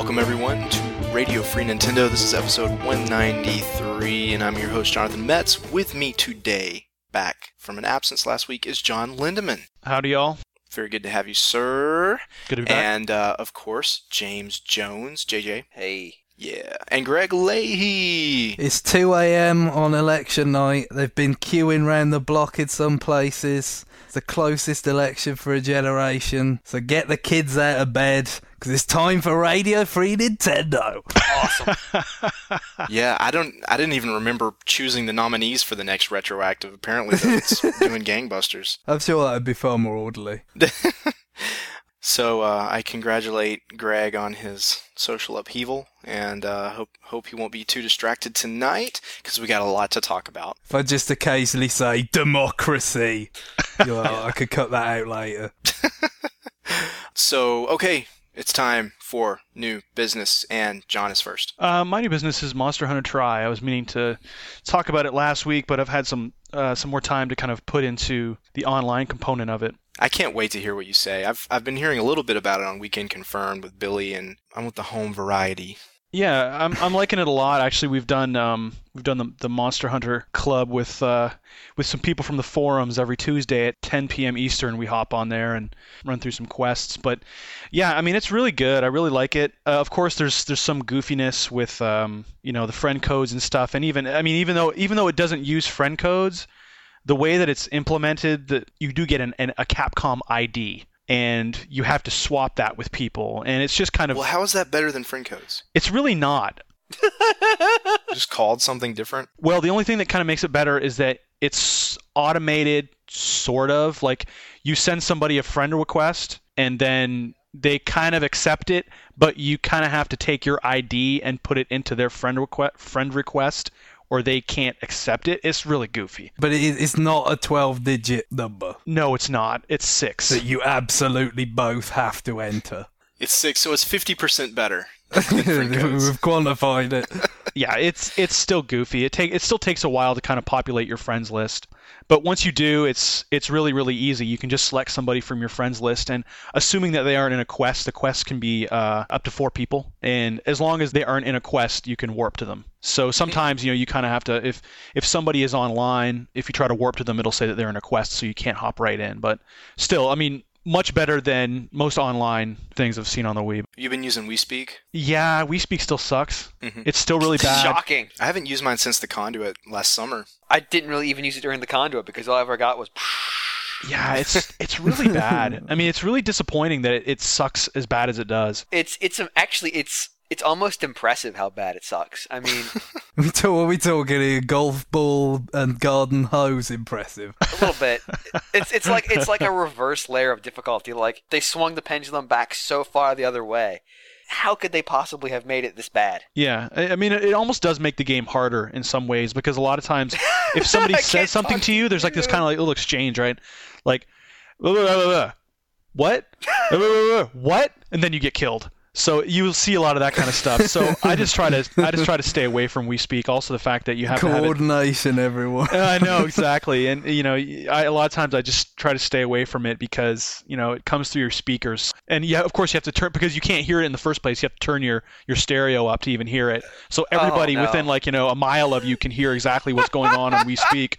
Welcome everyone to Radio Free Nintendo. This is episode 193, and I'm your host, Jonathan Metz. With me today, back from an absence last week, is John Lindemann. Howdy, y'all. Very good to have you, sir. Good to be back. And, of course, James Jones. JJ. Hey. Yeah. And Greg Leahy. It's 2 a.m. on election night. They've been queuing round the block in some places. It's the closest election for a generation. So get the kids out of bed, because it's time for Radio Free Nintendo. Awesome. Yeah, I didn't even remember choosing the nominees for the next retroactive. Apparently, it's doing gangbusters. I'm sure that would be far more orderly. So I congratulate Greg on his social upheaval, and hope he won't be too distracted tonight, because we got a lot to talk about. If I just occasionally say democracy, I could cut that out later. So, okay, it's time for new business, and John is first. My new business is Monster Hunter Tri. I was meaning to talk about it last week, but I've had some more time to kind of put into the online component of it. I can't wait to hear what you say. I've been hearing a little bit about it on Weekend Confirmed with Billy, and I'm with the home variety. Yeah, I'm liking it a lot. Actually, we've done the Monster Hunter Club with some people from the forums every Tuesday at 10 p.m. Eastern. We hop on there and run through some quests. But yeah, I mean, it's really good. I really like it. Of course, there's some goofiness with the friend codes and stuff. And even though it doesn't use friend codes, the way that it's implemented, that you do get a Capcom ID. And you have to swap that with people, and it's just kind of... Well, how is that better than friend codes? It's really not. Just called something different? Well, the only thing that kind of makes it better is that it's automated, sort of. Like, you send somebody a friend request, and then they kind of accept it, but you kind of have to take your ID and put it into their friend request, or they can't accept it. It's really goofy. But it's not a 12-digit number. No, it's not. It's 6. That you absolutely both have to enter. It's 6, so it's 50% better. We've quantified it. Yeah, it's still goofy. It still takes a while to kind of populate your friends list. But once you do, it's really, really easy. You can just select somebody from your friends list, and assuming that they aren't in a quest, the quest can be up to 4 people. And as long as they aren't in a quest, you can warp to them. So sometimes, you kind of have to, if somebody is online, if you try to warp to them, it'll say that they're in a quest, so you can't hop right in. But still, I mean, much better than most online things I've seen on the Wii. You've been using WeSpeak? Yeah, WeSpeak still sucks. Mm-hmm. It's still really bad. Shocking. I haven't used mine since the Conduit last summer. I didn't really even use it during the Conduit because all I ever got was... Yeah, it's really bad. I mean, it's really disappointing that it sucks as bad as it does. It's almost impressive how bad it sucks. I mean... What are we talking here? Golf ball and garden hose impressive. A little bit. It's like a reverse layer of difficulty. Like, they swung the pendulum back so far the other way. How could they possibly have made it this bad? Yeah, I mean, it almost does make the game harder in some ways, because a lot of times, if somebody says something to you, there's like this kind of like little exchange, right? Like, blah, blah, blah, blah. What? Blah, blah, blah, blah. What? And then you get killed. So you will see a lot of that kind of stuff. So I just try to stay away from WeSpeak. Also, the fact that you have coordination, everyone. I know, exactly. And a lot of times I just try to stay away from it because it comes through your speakers. And yeah, of course you have to turn, because you can't hear it in the first place. You have to turn your stereo up to even hear it. So everybody within a mile of you can hear exactly what's going on WeSpeak.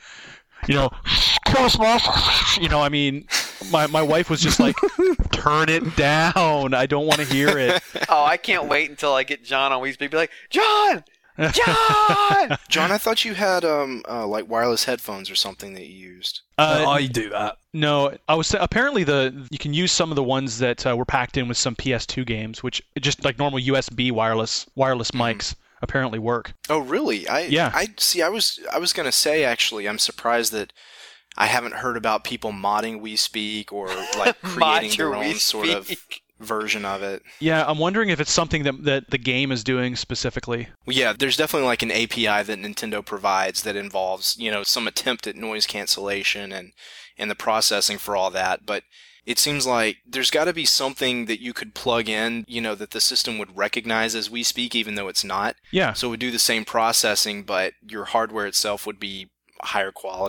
I mean, my wife was just like, turn it down. I don't want to hear it. Oh, I can't wait until I get John on WeSpeak. Be like, John! John, I thought you had like wireless headphones or something that you used. I do that. No, I was apparently you can use some of the ones that were packed in with some PS2 games, which just like normal USB wireless mics. Apparently work. Oh, really? Yeah. I see. I was going to say, actually, I'm surprised that I haven't heard about people modding WeSpeak or like creating their own sort of version of it. Yeah, I'm wondering if it's something that the game is doing specifically. Well, yeah, there's definitely like an API that Nintendo provides that involves, some attempt at noise cancellation and the processing for all that, but it seems like there's got to be something that you could plug in, that the system would recognize as WeSpeak, even though it's not. Yeah. So it would do the same processing, but your hardware itself would be higher quality.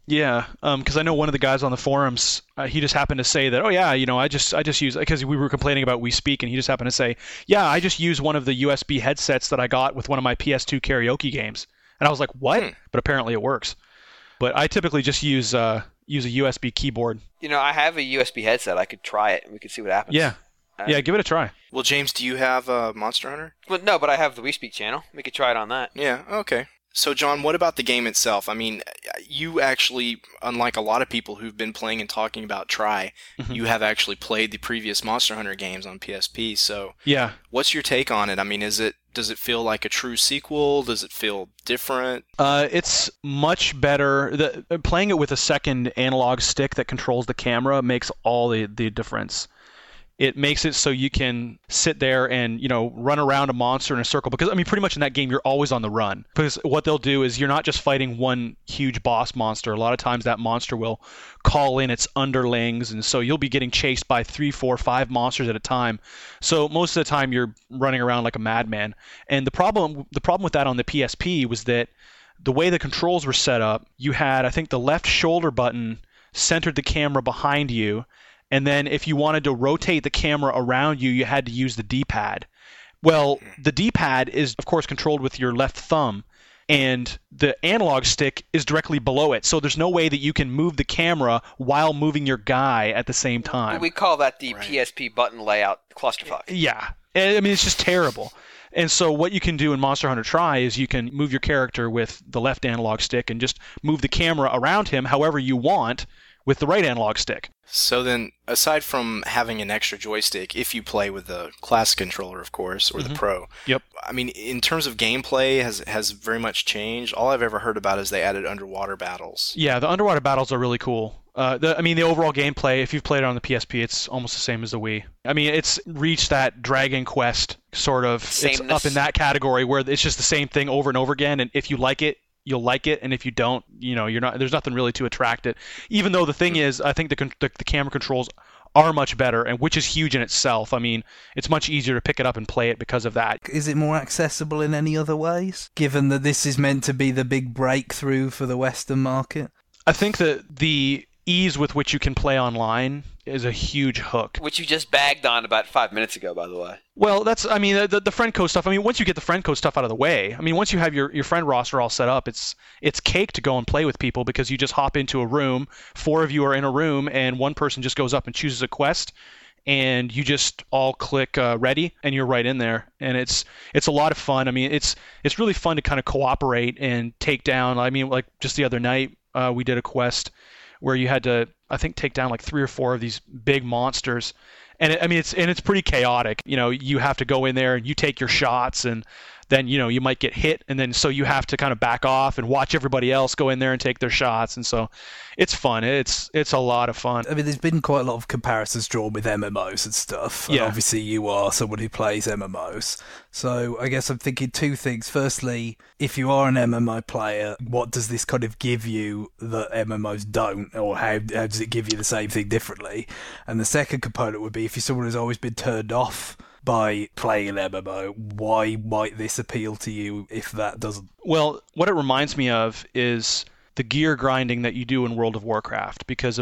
Yeah, because I know one of the guys on the forums, he just happened to say that, oh yeah, I just use, because we were complaining about We Speak, and he just happened to say, yeah, I just use one of the USB headsets that I got with one of my PS2 karaoke games. And I was like, what? But apparently it works. But I typically just use a USB keyboard. I have a USB headset. I could try it, and we could see what happens. Yeah, give it a try. Well, James, do you have Monster Hunter? Well, no, but I have the We Speak channel. We could try it on that. Yeah, okay. So, John, what about the game itself? I mean, you actually, unlike a lot of people who've been playing and talking about Tri, you have actually played the previous Monster Hunter games on PSP. So, yeah, what's your take on it? I mean, does it feel like a true sequel? Does it feel different? It's much better. Playing it with a second analog stick that controls the camera makes all the difference. It makes it so you can sit there and, run around a monster in a circle. Because, I mean, pretty much in that game, you're always on the run. Because what they'll do is you're not just fighting one huge boss monster. A lot of times that monster will call in its underlings. And so you'll be getting chased by 3, 4, 5 monsters at a time. So most of the time you're running around like a madman. And the problem with that on the PSP was that the way the controls were set up, you had, I think, the left shoulder button centered the camera behind you. And then if you wanted to rotate the camera around you, you had to use the D-pad. Well, the D-pad is, of course, controlled with your left thumb, and the analog stick is directly below it. So there's no way that you can move the camera while moving your guy at the same time. We call that the PSP button layout clusterfuck. Yeah. I mean, it's just terrible. And so what you can do in Monster Hunter Tri is you can move your character with the left analog stick and just move the camera around him however you want with the right analog stick. So then, aside from having an extra joystick, if you play with the classic controller, of course, or the Pro, Yep. I mean, in terms of gameplay, has very much changed. All I've ever heard about is they added underwater battles. Yeah, the underwater battles are really cool. The overall gameplay, if you've played it on the PSP, it's almost the same as the Wii. I mean, it's reached that Dragon Quest sort of, Sameness. It's up in that category where it's just the same thing over and over again, and if you like it, you'll like it, and if you don't, you're not. There's nothing really to attract it. Even though the thing is, I think the camera controls are much better, and which is huge in itself. I mean, it's much easier to pick it up and play it because of that. Is it more accessible in any other ways, given that this is meant to be the big breakthrough for the Western market? I think that the ease with which you can play online is a huge hook. Which you just bagged on about 5 minutes ago, by the way. Well, the friend code stuff. I mean, once you get the friend code stuff out of the way, I mean, once you have your friend roster all set up, it's cake to go and play with people because you just hop into a room, 4 of you are in a room, and one person just goes up and chooses a quest, and you just all click ready, and you're right in there, and it's a lot of fun. I mean, it's really fun to kind of cooperate and take down. I mean, like just the other night, we did a quest where you had to, I think, take down like 3 or 4 of these big monsters. And it's pretty chaotic. You have to go in there and you take your shots, and then you might get hit, and then so you have to kind of back off and watch everybody else go in there and take their shots. And so it's fun. It's a lot of fun. I mean, there's been quite a lot of comparisons drawn with MMOs and stuff. And obviously you are someone who plays MMOs. So I guess I'm thinking 2 things. Firstly, if you are an MMO player, what does this kind of give you that MMOs don't? Or how does it give you the same thing differently? And the second component would be, if you're someone who's always been turned off by playing an MMO, why might this appeal to you if that doesn't? Well, what it reminds me of is the gear grinding that you do in World of Warcraft, because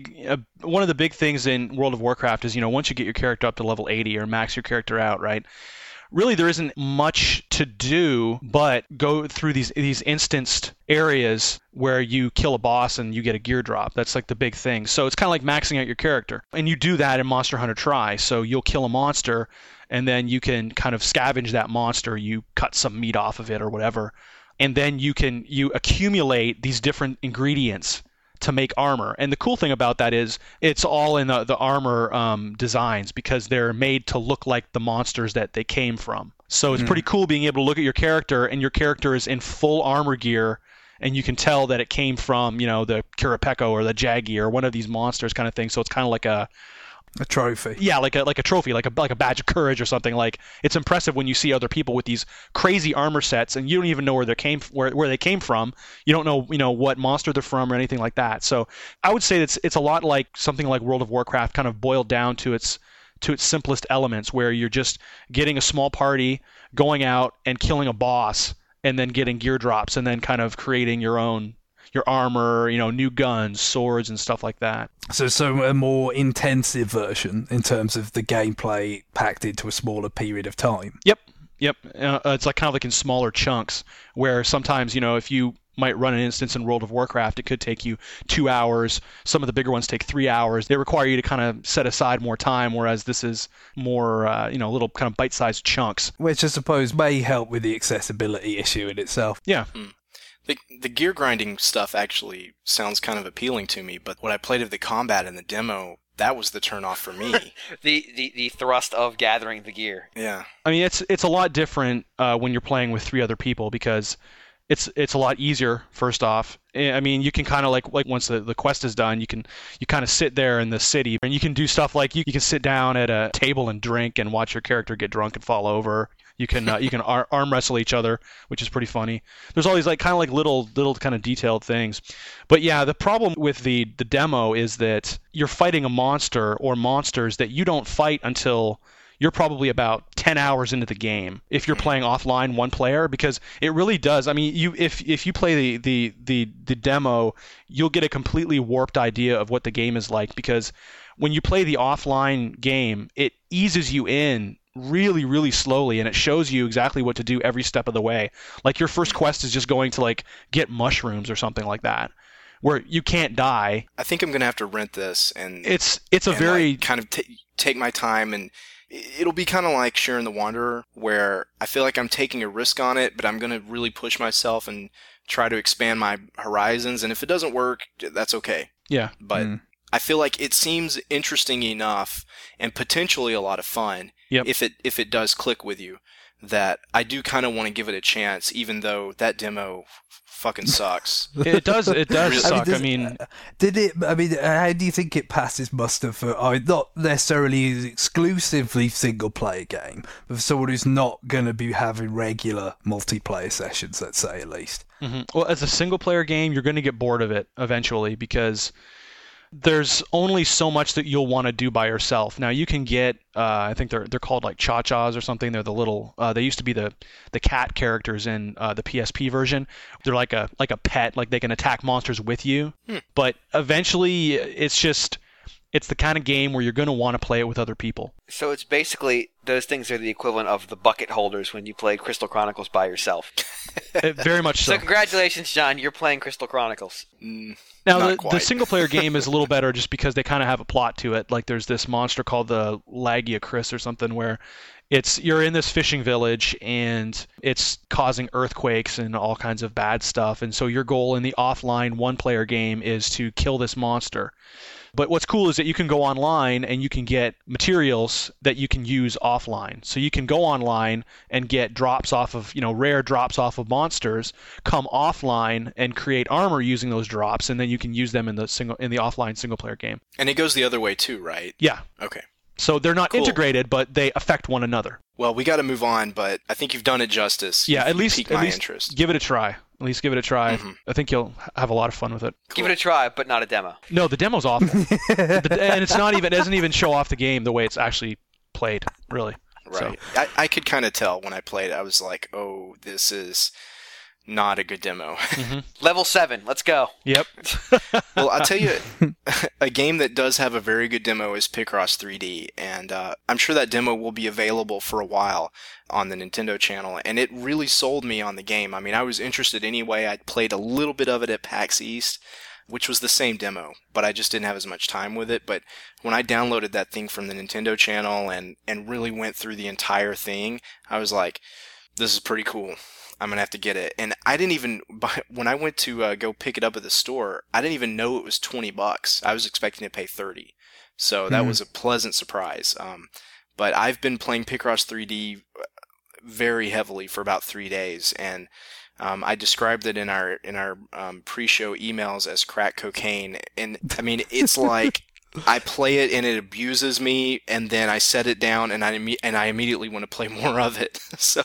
one of the big things in World of Warcraft is, once you get your character up to level 80 or max your character out, right? Really, there isn't much to do but go through these instanced areas where you kill a boss and you get a gear drop. That's like the big thing. So it's kind of like maxing out your character. And you do that in Monster Hunter Tri. So you'll kill a monster, and then you can kind of scavenge that monster. You cut some meat off of it or whatever. And then you accumulate these different ingredients to make armor. And the cool thing about that is it's all in the armor designs, because they're made to look like the monsters that they came from. So it's pretty cool being able to look at your character, and your character is in full armor gear, and you can tell that it came from, the Kirapeko or the Jaggi or one of these monsters kind of thing. So it's kind of like a trophy. Yeah, like a trophy, like a badge of courage or something. Like, it's impressive when you see other people with these crazy armor sets, and you don't even know where they came from. You don't know, what monster they're from or anything like that. So I would say it's a lot like something like World of Warcraft, kind of boiled down to its simplest elements, where you're just getting a small party, going out and killing a boss, and then getting gear drops, and then kind of creating your own your armor, new guns, swords, and stuff like that. So a more intensive version in terms of the gameplay packed into a smaller period of time. Yep. It's like kind of like in smaller chunks, where sometimes, if you might run an instance in World of Warcraft, it could take you 2 hours. Some of the bigger ones take 3 hours. They require you to kind of set aside more time, whereas this is more, little kind of bite-sized chunks. Which I suppose may help with the accessibility issue in itself. Yeah. The gear grinding stuff actually sounds kind of appealing to me, but what I played of the combat in the demo, that was the turnoff for me. the thrust of gathering the gear. Yeah. I mean, it's a lot different when you're playing with 3 other people, because it's a lot easier, first off. I mean, you can kind of like once the quest is done, you kind of sit there in the city, and you can do stuff like you can sit down at a table and drink and watch your character get drunk and fall over. You can arm wrestle each other, which is pretty funny. There's all these kind of little kind of detailed things. But yeah, the problem with the demo is that you're fighting a monster or monsters that you don't fight until you're probably about 10 hours into the game if you're playing offline one player, because it really does. I mean, if you play the demo, you'll get a completely warped idea of what the game is like, because when you play the offline game, it eases you in really, really slowly, and it shows you exactly what to do every step of the way. Like your first quest is just going to get mushrooms or something like that, where you can't die. I think I'm gonna have to rent this, and it's a very kind of take my time, and it'll be kind of like Sharon the Wanderer, where I feel like I'm taking a risk on it, but I'm gonna really push myself and try to expand my horizons. And if it doesn't work, that's okay. Yeah, but I feel like it seems interesting enough and potentially a lot of fun. Yep. If it does click with you, that I do kind of want to give it a chance, even though that demo fucking sucks. It does suck. How do you think it passes muster for not necessarily an exclusively single player game, but for someone who's not going to be having regular multiplayer sessions, let's say, at least? Mm-hmm. Well, as a single player game, you're going to get bored of it eventually, because there's only so much that you'll want to do by yourself. Now you can get, I think they're called like Cha-Chas or something. They're the little, they used to be the cat characters in the PSP version. They're like a pet, like they can attack monsters with you. But eventually it's the kind of game where you're going to want to play it with other people. So it's basically, those things are the equivalent of the bucket holders when you play Crystal Chronicles by yourself. Very much so. So congratulations, John, you're playing Crystal Chronicles. Now, the single-player game is a little better just because they kind of have a plot to it. Like, there's this monster called the Lagia Chris or something, where you're in this fishing village, and it's causing earthquakes and all kinds of bad stuff. And so your goal in the offline one-player game is to kill this monster. But what's cool is that you can go online and you can get materials that you can use offline. So you can go online and get drops off of, rare drops off of monsters, come offline and create armor using those drops, and then you can use them in the offline single player game. And it goes the other way too, right? Yeah. Okay. So they're not integrated, but they affect one another. Well, we got to move on, but I think you've done it justice. Yeah, at least interest. Give it a try. At least give it a try. Mm-hmm. I think you'll have a lot of fun with it. Cool. Give it a try, but not a demo. No, the demo's awful. And it doesn't even show off the game the way it's actually played, really. Right. So. I could kind of tell when I played it. I was like, oh, this is not a good demo. Mm-hmm. Level 7, let's go. Yep. Well, I'll tell you, a game that does have a very good demo is Picross 3D, and I'm sure that demo will be available for a while on the Nintendo channel, and it really sold me on the game. I mean, I was interested anyway. I'd played a little bit of it at PAX East, which was the same demo, but I just didn't have as much time with it. But when I downloaded that thing from the Nintendo channel and really went through the entire thing, I was like, this is pretty cool. I'm going to have to get it. And I didn't even, when I went to go pick it up at the store, I didn't even know it was $20. I was expecting to pay $30. So that was a pleasant surprise. But I've been playing Picross 3D very heavily for about 3 days. And I described it in our pre-show emails as crack cocaine. And I mean, it's like, I play it and it abuses me, and then I set it down and I immediately want to play more of it. So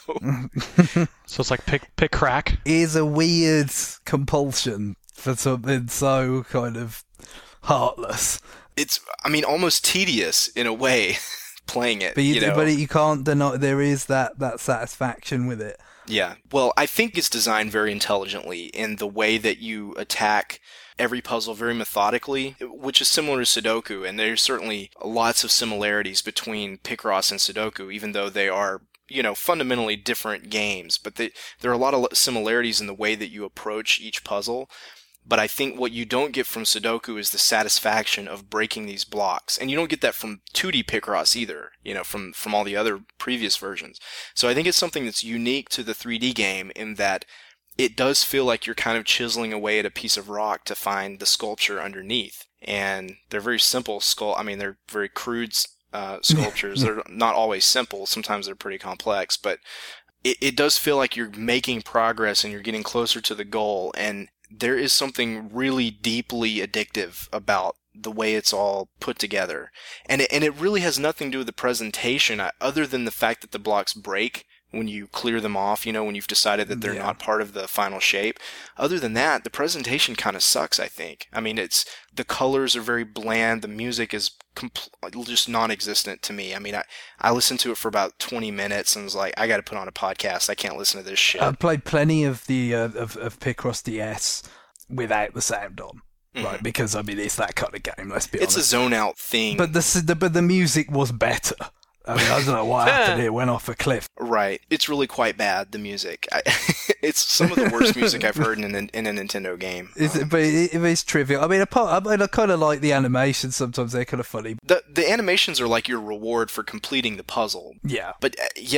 it's like pick crack. It is a weird compulsion for something so kind of heartless. It's, I mean, almost tedious in a way playing it. But you can't deny there is that satisfaction with it. Yeah. Well, I think it's designed very intelligently in the way that you attack every puzzle very methodically, which is similar to Sudoku. And there's certainly lots of similarities between Picross and Sudoku, even though they are, fundamentally different games. But there are a lot of similarities in the way that you approach each puzzle. But I think what you don't get from Sudoku is the satisfaction of breaking these blocks. And you don't get that from 2D Picross either, from all the other previous versions. So I think it's something that's unique to the 3D game in that it does feel like you're kind of chiseling away at a piece of rock to find the sculpture underneath. And they're very simple they're very crude sculptures. They're not always simple. Sometimes they're pretty complex, but it does feel like you're making progress and you're getting closer to the goal. And there is something really deeply addictive about the way it's all put together. And it really has nothing to do with the presentation other than the fact that the blocks break when you clear them off, when you've decided that they're not part of the final shape. Other than that, the presentation kind of sucks, I think. I mean, the colors are very bland. The music is just non-existent to me. I mean, I listened to it for about 20 minutes and was like, I got to put on a podcast. I can't listen to this shit. I played plenty of the of Picross DS without the sound on. Right, because it's that kind of game. Let's be honest. It's a zone out thing. But the music was better. I don't know what happened. It went off a cliff. Right. It's really quite bad, the music. It's some of the worst music I've heard in a Nintendo game. But it is trivial. I kind of like the animations. Sometimes they're kind of funny. The animations are like your reward for completing the puzzle. Yeah. But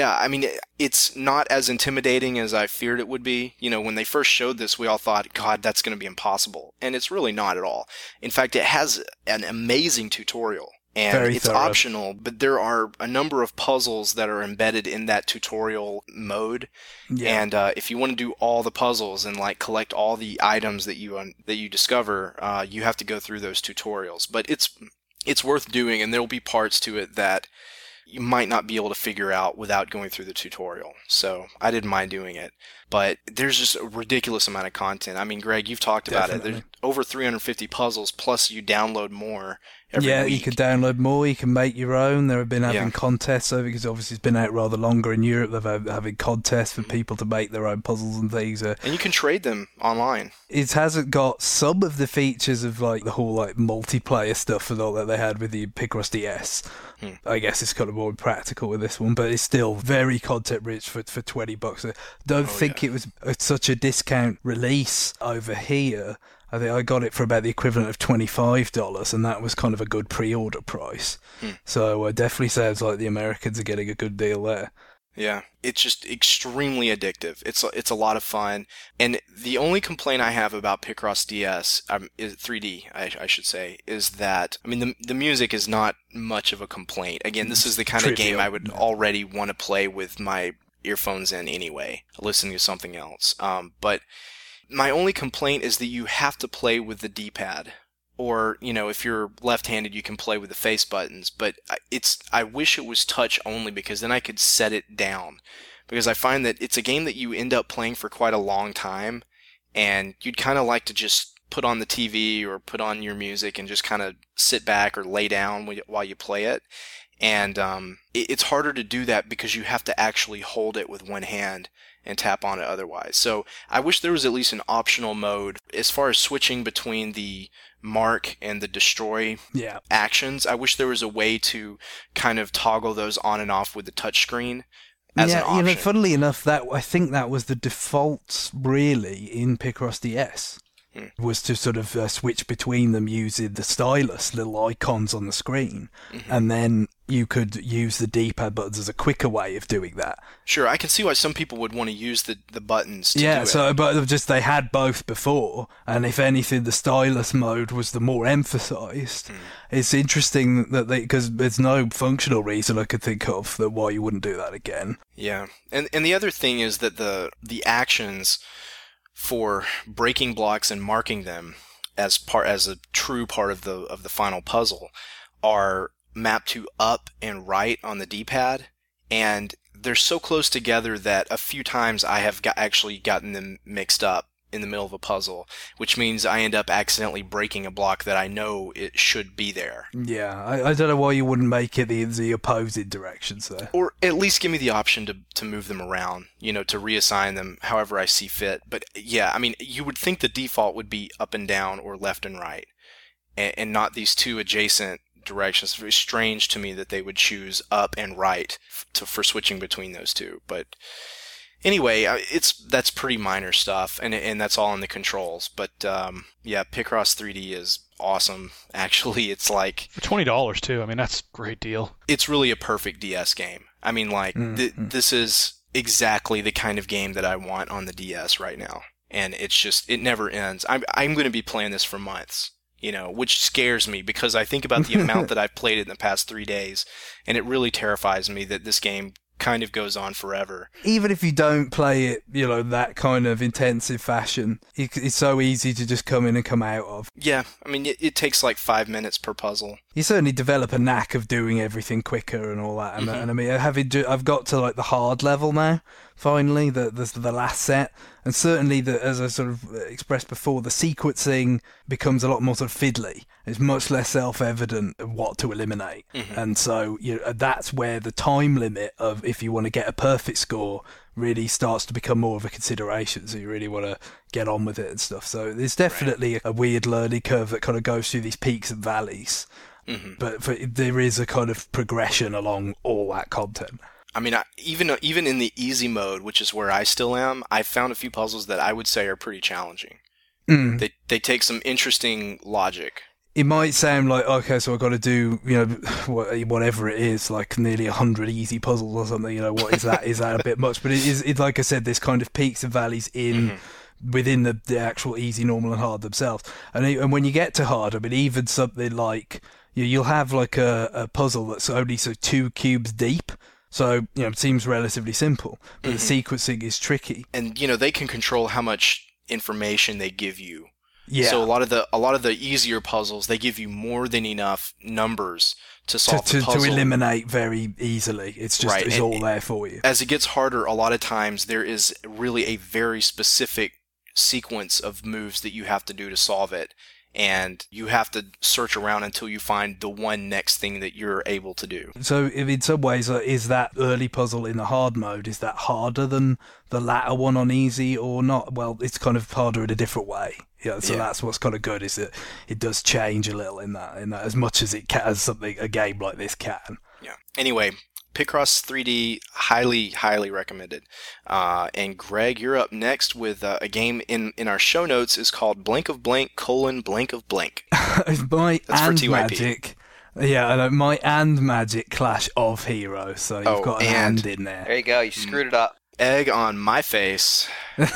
it's not as intimidating as I feared it would be. When they first showed this, we all thought, God, that's going to be impossible. And it's really not at all. In fact, it has an amazing tutorial. And Very it's thorough. optional, but there are a number of puzzles that are embedded in that tutorial mode. Yeah. And if you want to do all the puzzles and collect all the items that you discover, you have to go through those tutorials. But it's worth doing, and there will be parts to it that you might not be able to figure out without going through the tutorial. So I didn't mind doing it. But there's just a ridiculous amount of content. I mean, Greg, you've talked about it. There's over 350 puzzles, plus you download more every week. You can download more. You can make your own. There have been having contests over because obviously it's been out rather longer in Europe. They've having contests for people to make their own puzzles and things. And you can trade them online. It hasn't got some of the features of the whole multiplayer stuff and all that they had with the Picross DS. I guess it's kind of more practical with this one, but it's still very content rich for $20. I don't think it was such a discount release over here. I think I got it for about the equivalent of $25, and that was kind of a good pre-order price. So it definitely sounds like the Americans are getting a good deal there. Yeah, it's just extremely addictive. It's a lot of fun. And the only complaint I have about Picross DS, is 3D, I should say, is that, the music is not much of a complaint. Again, this is the kind of game I would already want to play with my earphones in anyway, listening to something else. But my only complaint is that you have to play with the D-pad. Or, if you're left-handed, you can play with the face buttons. But I wish it was touch only, because then I could set it down. Because I find that it's a game that you end up playing for quite a long time, and you'd kind of like to just put on the TV or put on your music and just kind of sit back or lay down while you play it. And it's harder to do that because you have to actually hold it with one hand and tap on it otherwise. So I wish there was at least an optional mode as far as switching between the mark and the destroy actions. I wish there was a way to kind of toggle those on and off with the touchscreen as an option. Funnily enough, I think that was the default really in Picross DS. Was to sort of switch between them using the stylus, little icons on the screen, and then you could use the D-pad buttons as a quicker way of doing that. Sure, I can see why some people would want to use the buttons to do it. So, but just they had both before, and if anything, the stylus mode was the more emphasised. It's interesting that because there's no functional reason I could think of that why you wouldn't do that again. Yeah, and the other thing is that the actions for breaking blocks and marking them as a true part of the final puzzle are mapped to up and right on the D-pad, and they're so close together that a few times I have actually gotten them mixed up. in the middle of a puzzle, which means I end up accidentally breaking a block that I know it should be there. Yeah, I don't know why you wouldn't make it the opposite directions there. Or at least give me the option to move them around, to reassign them however I see fit. But yeah, I mean, you would think the default would be up and down or left and right, and not these two adjacent directions. It's very strange to me that they would choose up and right for switching between those two. But anyway, that's pretty minor stuff, and that's all in the controls. But yeah, Picross 3D is awesome. Actually, it's like for $20 too. I mean, that's a great deal. It's really a perfect DS game. I mean, like this is exactly the kind of game that I want on the DS right now, and it never ends. I'm going to be playing this for months. Which scares me because I think about the amount that I've played it in the past 3 days, and it really terrifies me that this game kind of goes on forever. Even if you don't play it, that kind of intensive fashion, it's so easy to just come in and come out of. Yeah, I mean, it takes like 5 minutes per puzzle. You certainly develop a knack of doing everything quicker and all that. And I mean, I've got to like the hard level now. Finally, the last set, and certainly as I sort of expressed before, the sequencing becomes a lot more sort of fiddly. It's much less self-evident what to eliminate, and so that's where the time limit of if you want to get a perfect score really starts to become more of a consideration. So you really want to get on with it and stuff. So there's definitely a weird learning curve that kind of goes through these peaks and valleys, but there is a kind of progression along all that content. I mean, even in the easy mode, which is where I still am, I found a few puzzles that I would say are pretty challenging. They take some interesting logic. It might sound like, okay, so I've got to do, whatever it is, like nearly 100 easy puzzles or something. What is that? Is that a bit much? But it's like I said, there's kind of peaks and valleys within the actual easy, normal, and hard themselves. And when you get to hard, I mean, even something like you'll have like a puzzle that's only 2 cubes deep. So, it seems relatively simple, but the sequencing is tricky. And, they can control how much information they give you. Yeah. So a lot of the easier puzzles, they give you more than enough numbers to solve the puzzle. To eliminate very easily. It's just it's all there for you. As it gets harder, a lot of times there is really a very specific sequence of moves that you have to do to solve it. And you have to search around until you find the one next thing that you're able to do. So in some ways, is that early puzzle in the hard mode, is that harder than the latter one on easy or not? Well, it's kind of harder in a different way. That's what's kind of good, is that it does change a little in that as much as it can, as a game like this can. Yeah. Anyway, Picross 3D, highly, highly recommended. And Greg, you're up next with a game in our show notes is called Blank of Blank: Blank of Blank. Might and Magic. Yeah, I know. Might and Magic Clash of Heroes. So you've got an and in there. There you go. You screwed it up. Egg on my face. Not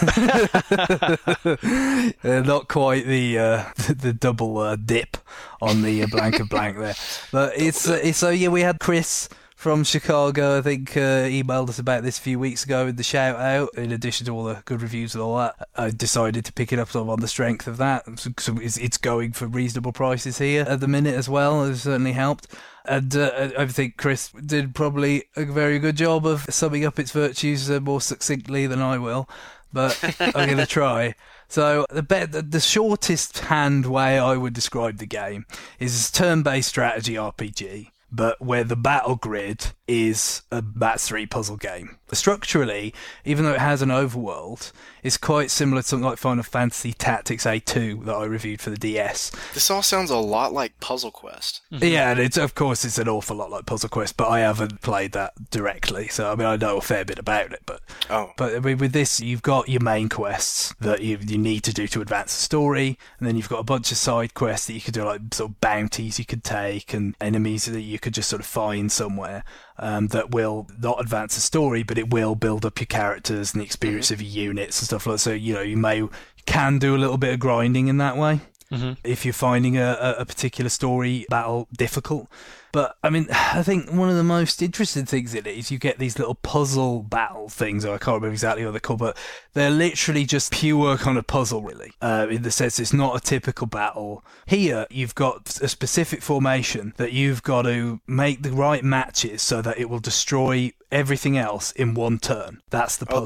quite the double dip on the Blank of Blank there. But it's so yeah, we had Chris from Chicago, I think, emailed us about this a few weeks ago with the shout out. In addition to all the good reviews and all that, I decided to pick it up sort of on the strength of that. So it's going for reasonable prices here at the minute as well. It's certainly helped. And I think Chris did probably a very good job of summing up its virtues more succinctly than I will. But I'm going to try. So the shortest hand way I would describe the game is a turn-based strategy RPG, but where the battle grid is a Mats3 puzzle game. Structurally, even though it has an overworld, it's quite similar to something like Final Fantasy Tactics A2 that I reviewed for the DS. This all sounds a lot like Puzzle Quest. Yeah, and of course it's an awful lot like Puzzle Quest, but I haven't played that directly, so I mean I know a fair bit about it. But I mean, with this, you've got your main quests that you need to do to advance the story, and then you've got a bunch of side quests that you could do, like sort of bounties you could take and enemies that you could just sort of find somewhere. That will not advance the story, but it will build up your characters and the experience of your units and stuff like that. So, you can do a little bit of grinding in that way if you're finding a particular story battle difficult. But, I mean, I think one of the most interesting things in it is you get these little puzzle battle things, or I can't remember exactly what they're called, but they're literally just pure kind of puzzle, really, in the sense it's not a typical battle. Here, you've got a specific formation that you've got to make the right matches so that it will destroy everything else in one turn. That's the puzzle.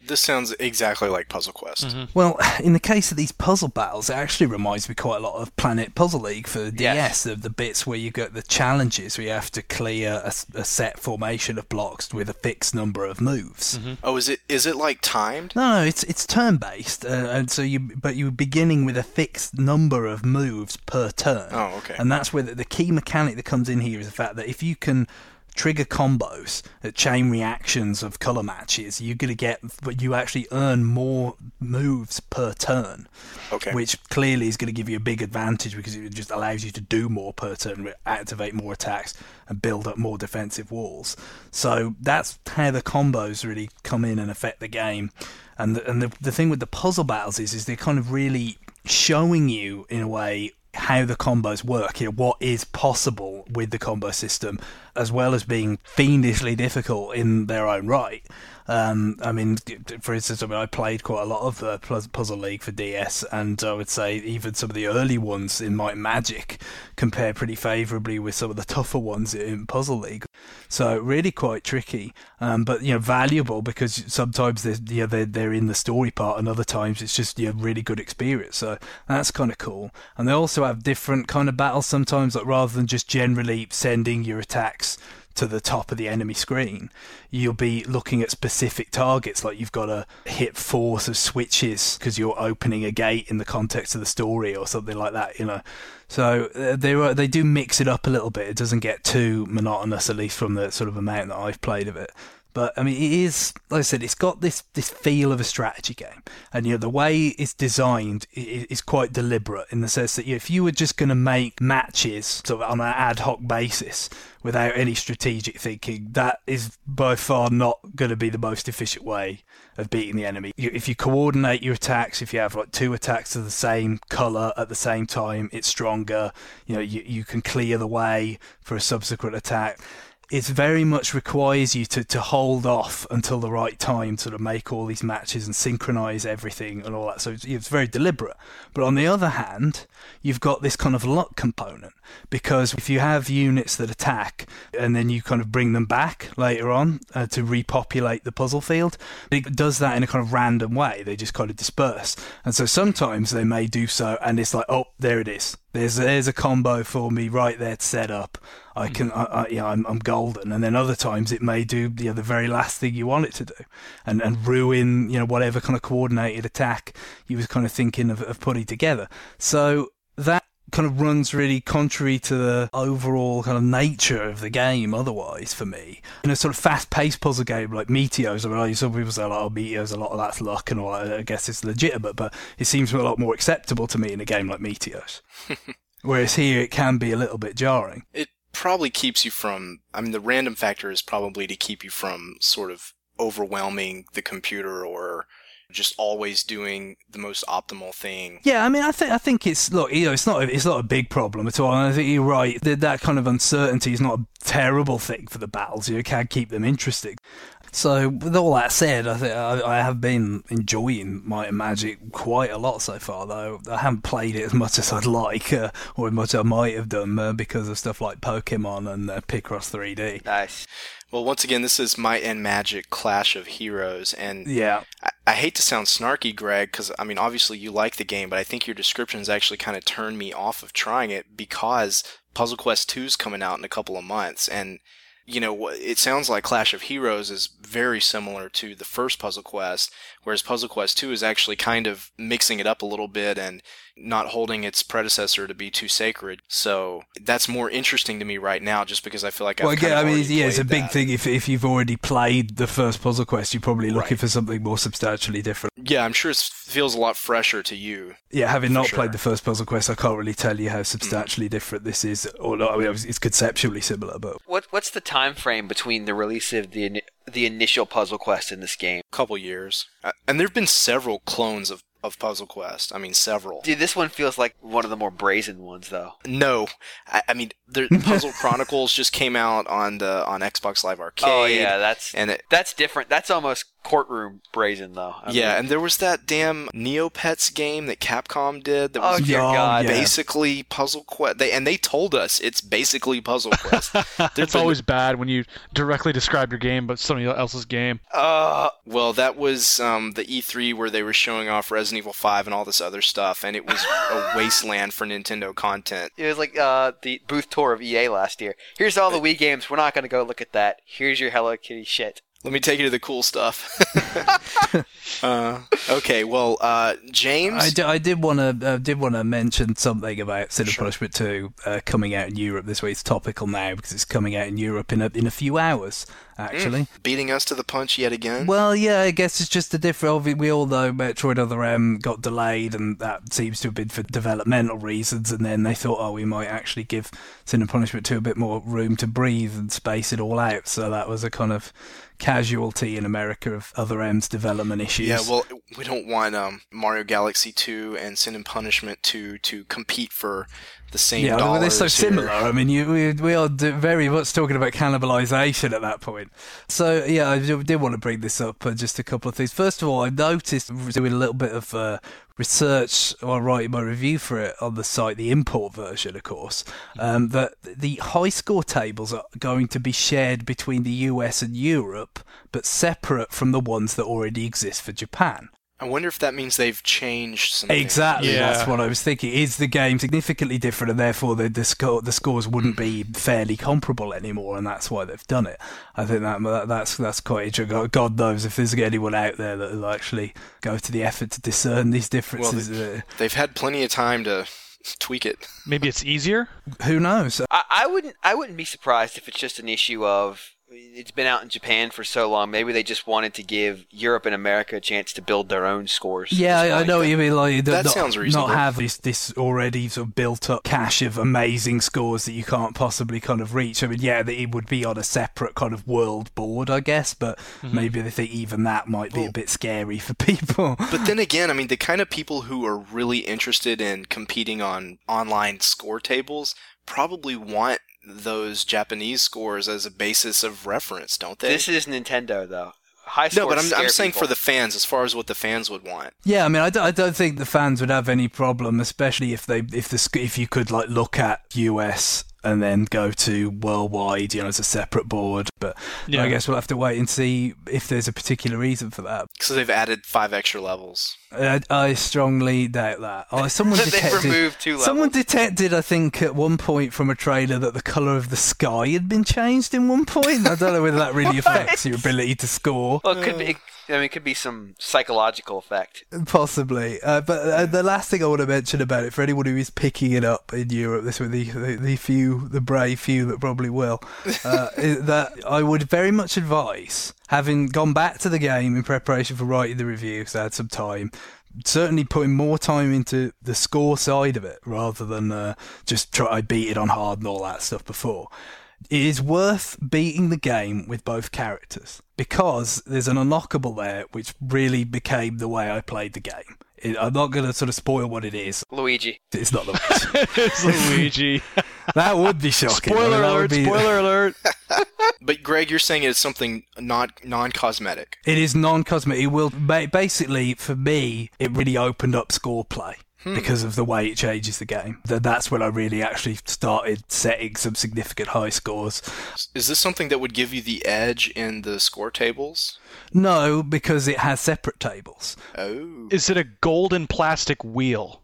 This sounds exactly like Puzzle Quest. Mm-hmm. Well, in the case of these puzzle battles, it actually reminds me quite a lot of Planet Puzzle League for the DS, the bits where you get the challenges where you have to clear a set formation of blocks with a fixed number of moves. Mm-hmm. Oh, is it like timed? No, it's turn-based, and so you're beginning with a fixed number of moves per turn. Oh, okay. And that's where the key mechanic that comes in here is the fact that if you can trigger combos, chain reactions of colour matches, you're going to get, but you actually earn more moves per turn. Okay. Which clearly is going to give you a big advantage because it just allows you to do more per turn, activate more attacks, and build up more defensive walls. So that's how the combos really come in and affect the game. And the thing with the puzzle battles is they're kind of really showing you, in a way, how the combos work, what is possible with the combo system, as well as being fiendishly difficult in their own right. I mean, for instance, I played quite a lot of Puzzle League for DS, and I would say even some of the early ones in Might and Magic compare pretty favourably with some of the tougher ones in Puzzle League. So really quite tricky, but valuable because sometimes they're in the story part, and other times it's just really good experience. So that's kind of cool. And they also have different kind of battles sometimes, like rather than just generally sending your attacks to the top of the enemy screen, you'll be looking at specific targets, like you've got to hit 4 sort of switches because you're opening a gate in the context of the story or something like that, So they do mix it up a little bit. It doesn't get too monotonous, at least from the sort of amount that I've played of it. But I mean, it is, like I said, it's got this feel of a strategy game, and the way it's designed is quite deliberate in the sense that if you were just going to make matches sort of on an ad hoc basis without any strategic thinking, that is by far not going to be the most efficient way of beating the enemy. If you coordinate your attacks, if you have like 2 attacks of the same colour at the same time, it's stronger. You can clear the way for a subsequent attack. It very much requires you to hold off until the right time to sort of make all these matches and synchronise everything and all that. So it's very deliberate. But on the other hand, you've got this kind of luck component, because if you have units that attack and then you kind of bring them back later on to repopulate the puzzle field, it does that in a kind of random way. They just kind of disperse. And so sometimes they may do so and it's like, oh, there it is. There's a combo for me right there to set up. I'm golden. And then other times it may do the very last thing you want it to do, and ruin whatever kind of coordinated attack you was kind of thinking of putting together. So that kind of runs really contrary to the overall kind of nature of the game otherwise for me. In a sort of fast-paced puzzle game like Meteos, I mean, some people say, like, oh, Meteos, a lot of that's luck and all that. I guess it's legitimate, but it seems a lot more acceptable to me in a game like Meteos. Whereas here it can be a little bit jarring. It probably keeps you from, the random factor is probably to keep you from sort of overwhelming the computer or just always doing the most optimal thing. Yeah, I mean, I think it's it's not a big problem at all. And I think you're right. That kind of uncertainty is not a terrible thing for the battles. You can keep them interesting. So with all that said, I think I have been enjoying Might and Magic quite a lot so far, though I haven't played it as much as I'd like, or as much as I might have done because of stuff like Pokemon and Picross 3D. Nice. Well, once again, this is Might and Magic Clash of Heroes, and yeah. I hate to sound snarky, Greg, because, obviously you like the game, but I think your descriptions actually kind of turned me off of trying it because Puzzle Quest 2 is coming out in a couple of months, and it sounds like Clash of Heroes is very similar to the first Puzzle Quest, whereas Puzzle Quest 2 is actually kind of mixing it up a little bit and not holding its predecessor to be too sacred. So that's more interesting to me right now, just because I feel like it's a big thing. If you've already played the first Puzzle Quest, you're probably looking for something more substantially different. Yeah, I'm sure it feels a lot fresher to you. Yeah, having not played the first Puzzle Quest, I can't really tell you how substantially different this is. Or not, it's conceptually similar, but what's the time frame between the release of the initial Puzzle Quest in this game? Couple years, and there've been several clones of Puzzle Quest. Several. Dude, this one feels like one of the more brazen ones, though. No, the Puzzle Chronicles just came out on Xbox Live Arcade. Oh yeah, that's different. That's almost courtroom brazen, though. I mean, and there was that damn Neopets game that Capcom did that was dear God. basically Puzzle Quest. They told us it's basically Puzzle Quest. It's always bad when you directly describe your game, but somebody else's game. Well, that was the E3 where they were showing off Resident Evil 5 and all this other stuff, and it was a wasteland for Nintendo content. It was like the booth tour of EA last year. Here's all the Wii games. We're not going to go look at that. Here's your Hello Kitty shit. Let me take you to the cool stuff. Okay, well, James, I did want to mention something about Sin and Punishment 2 coming out in Europe this week. It's topical now because it's coming out in Europe in a few hours, actually. Beating us to the punch yet again. Well, yeah, I guess it's just a different. We all know Metroid Other M got delayed, and that seems to have been for developmental reasons. And then they thought, we might actually give Sin and Punishment 2 a bit more room to breathe and space it all out. So that was a kind of casualty in America of Other M's development issues. Yeah, well, we don't want Mario Galaxy 2 and Sin and Punishment 2 to compete for the same dollars. Well, they're so here. similar. I mean, we are very much talking about cannibalization at that point. So, yeah, I did want to bring this up, just a couple of things. First of all, I noticed, doing a little bit of research while writing my review for it on the site, the import version, of course, that the high score tables are going to be shared between the US and Europe, but separate from the ones that already exist for Japan. I wonder if that means they've changed something. Exactly, Yeah. That's what I was thinking. Is the game significantly different, and therefore the scores wouldn't be fairly comparable anymore, and that's why they've done it. I think that's quite interesting. God knows if there's anyone out there that will actually go to the effort to discern these differences. Well, they've had plenty of time to tweak it. Maybe it's easier? Who knows? I wouldn't be surprised if it's just an issue of it's been out in Japan for so long. Maybe they just wanted to give Europe and America a chance to build their own scores. Yeah, I know what you mean. Like, That sounds reasonable. Not have this already sort of built up cache of amazing scores that you can't possibly kind of reach. I mean, yeah, it would be on a separate kind of world board, I guess, but maybe they think even that might be a bit scary for people. But then again, I mean, the kind of people who are really interested in competing on online score tables probably want those Japanese scores as a basis of reference, don't they? This is Nintendo, though. High scores No, but I'm scare saying people. for the fans, as far as what the fans would want. Yeah, I mean, I don't think the fans would have any problem, especially if you could like look at US and then go to worldwide, as a separate board. But Yeah. I guess we'll have to wait and see if there's a particular reason for that. So they've added 5 extra levels. I strongly doubt that. Someone They've detected. removed 2 levels. Someone detected, I think, at one point from a trailer that the colour of the sky had been changed in one point. I don't know whether that really affects your ability to score. Well, it could be. It could be some psychological effect. Possibly. But the last thing I want to mention about it, for anyone who is picking it up in Europe, this with the brave few that probably will, is that I would very much advise, having gone back to the game in preparation for writing the review, because I had some time, certainly putting more time into the score side of it rather than just try beat it on hard and all that stuff before. It is worth beating the game with both characters, because there's an unlockable there which really became the way I played the game. I'm not going to sort of spoil what it is. Luigi. It's not Luigi. It's Luigi. That would be shocking. Spoiler That would alert, be- spoiler alert. But Greg, you're saying it's something non-cosmetic. It is non-cosmetic. It will basically, for me, it really opened up score play. Because of the way it changes the game. That's when I really actually started setting some significant high scores. Is this something that would give you the edge in the score tables? No, because it has separate tables. Oh. Is it a golden plastic wheel?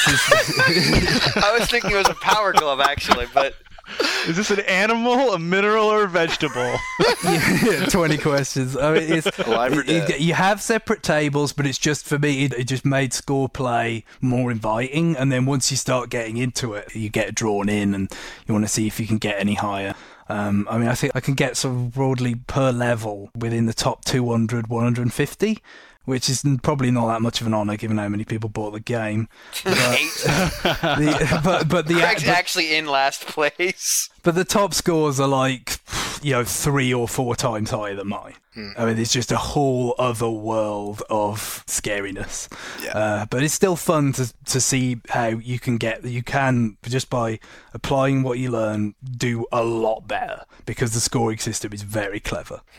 I was thinking it was a power glove, actually, but Is this an animal, a mineral, or a vegetable? 20 questions. I mean, it's, Alive or dead? you have separate tables, but it's just, for me, it just made score play more inviting. And then once you start getting into it, you get drawn in and you want to see if you can get any higher. I mean, I think I can get sort of broadly per level within the top 200, 150. Which is probably not that much of an honour given how many people bought the game. But 8. Greg's actually in last place. But the top scores are like, 3 or 4 times higher than mine. I mean, it's just a whole other world of scariness. Yeah. But it's still fun to see how you can just by applying what you learn, do a lot better because the scoring system is very clever.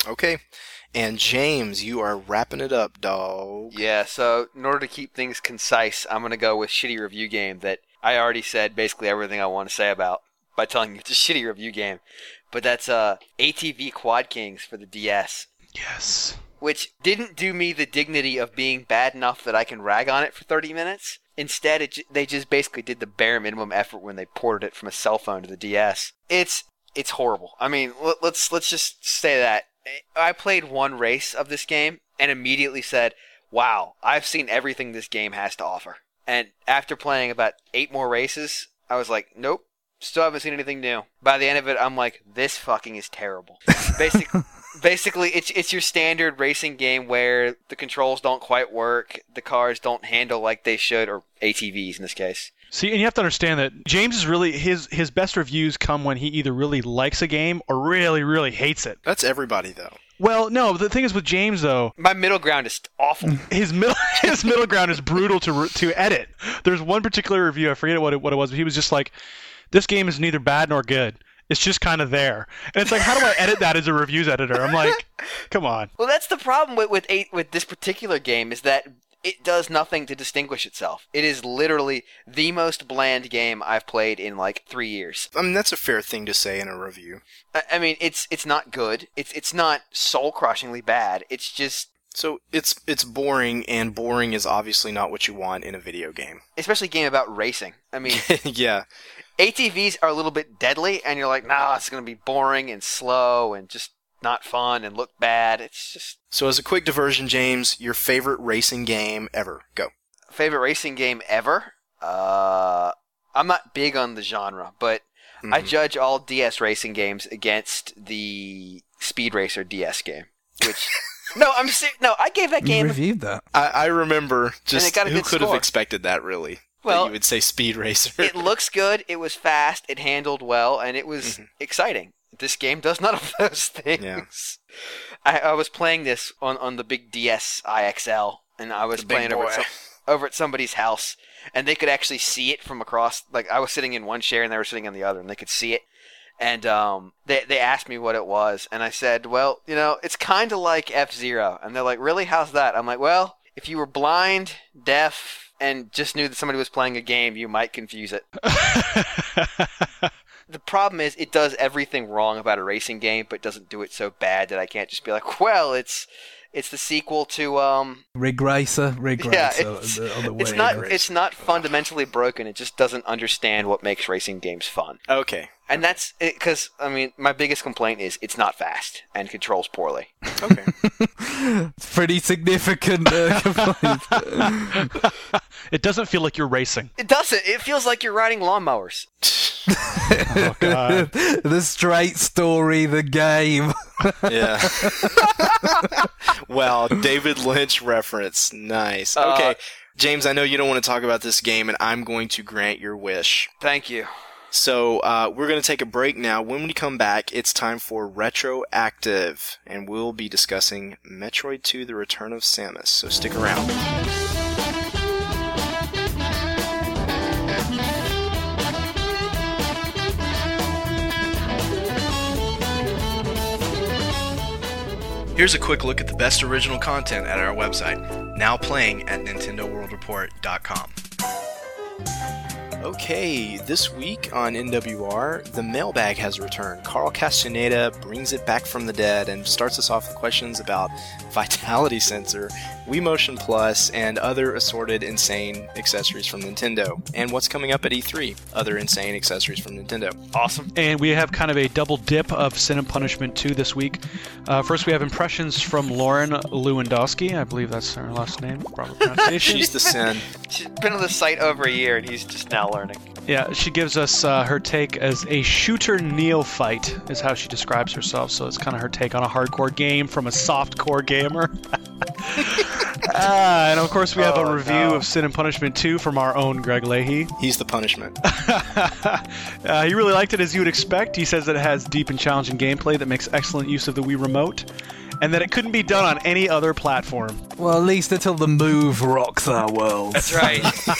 Okay. And James, you are wrapping it up, dog. Yeah, so in order to keep things concise, I'm going to go with shitty review game that I already said basically everything I want to say about by telling you it's a shitty review game. But that's ATV Quad Kings for the DS. Yes. Which didn't do me the dignity of being bad enough that I can rag on it for 30 minutes. Instead, they just basically did the bare minimum effort when they ported it from a cell phone to the DS. It's horrible. I mean, let's just say that. I played one race of this game and immediately said, wow, I've seen everything this game has to offer. And after playing about 8 more races, I was like, nope, still haven't seen anything new. By the end of it, I'm like, this fucking is terrible. Basically, it's your standard racing game where the controls don't quite work, the cars don't handle like they should, or ATVs in this case. See, and you have to understand that James is really, his best reviews come when he either really likes a game or really, really hates it. That's everybody, though. Well, no, the thing is with James, though... My middle ground is awful. His middle ground is brutal to edit. There's one particular review, I forget what it was, but he was just like, this game is neither bad nor good. It's just kind of there. And it's like, how do I edit that as a reviews editor? I'm like, come on. Well, that's the problem with this particular game, is that it does nothing to distinguish itself. It is literally the most bland game I've played in like 3 years. I mean, that's a fair thing to say in a review. I mean, it's not good. It's not soul-crushingly bad. It's just... So it's boring, and boring is obviously not what you want in a video game. Especially a game about racing. I mean... Yeah. ATVs are a little bit deadly, and you're like, nah, it's going to be boring and slow and just not fun and look bad. It's just... So as a quick diversion, James, your favorite racing game ever. Go. Favorite racing game ever? I'm not big on the genre, but I judge all DS racing games against the Speed Racer DS game. Which... No, I gave that game... You reviewed that. I remember just got a who good could have score. expected that, really. Well, that you would say Speed Racer. It looks good, it was fast, it handled well, and it was exciting. This game does none of those things. Yeah. I was playing this on the big DS IXL, and I was playing over at somebody's house, and they could actually see it from across. Like, I was sitting in one chair, and they were sitting on the other, and they could see it. And they asked me what it was, and I said, well, it's kind of like F-Zero. And they're like, really? How's that? I'm like, well, if you were blind, deaf, and just knew that somebody was playing a game, you might confuse it. The problem is it does everything wrong about a racing game, but doesn't do it so bad that I can't just be like, well, it's the sequel to Rig Racer. Yeah, it's not fundamentally broken. It just doesn't understand what makes racing games fun. Okay. And that's it, because, I mean, my biggest complaint is it's not fast and controls poorly. Okay. It's pretty significant complaint. It doesn't feel like you're racing. It doesn't. It feels like you're riding lawnmowers. Oh, God. The straight story, the game. Yeah. Wow, David Lynch reference. Nice. Okay, James, I know you don't want to talk about this game, and I'm going to grant your wish. Thank you. So we're going to take a break now. When we come back, it's time for Retroactive, and we'll be discussing Metroid 2: The Return of Samus. So stick around. Here's a quick look at the best original content at our website, now playing at NintendoWorldReport.com. Okay, this week on NWR, the mailbag has returned. Carl Castaneda brings it back from the dead and starts us off with questions about Vitality Sensor, Wii Motion Plus, and other assorted insane accessories from Nintendo. And what's coming up at E3, other insane accessories from Nintendo. Awesome. And we have kind of a double dip of Sin and Punishment 2 this week. First, we have impressions from Lauren Lewandowski. I believe that's her last name. Proper pronunciation. She's the Sin. She's been on the site over a year, and he's just now learning. Yeah, she gives us her take as a shooter neophyte, is how she describes herself. So it's kind of her take on a hardcore game from a softcore gamer. And of course, we have a review of Sin and Punishment 2 from our own Greg Leahy. He's the punishment. He really liked it, as you would expect. He says that it has deep and challenging gameplay that makes excellent use of the Wii Remote. and that it couldn't be done on any other platform. Well, at least until the Move rocks our world. That's right.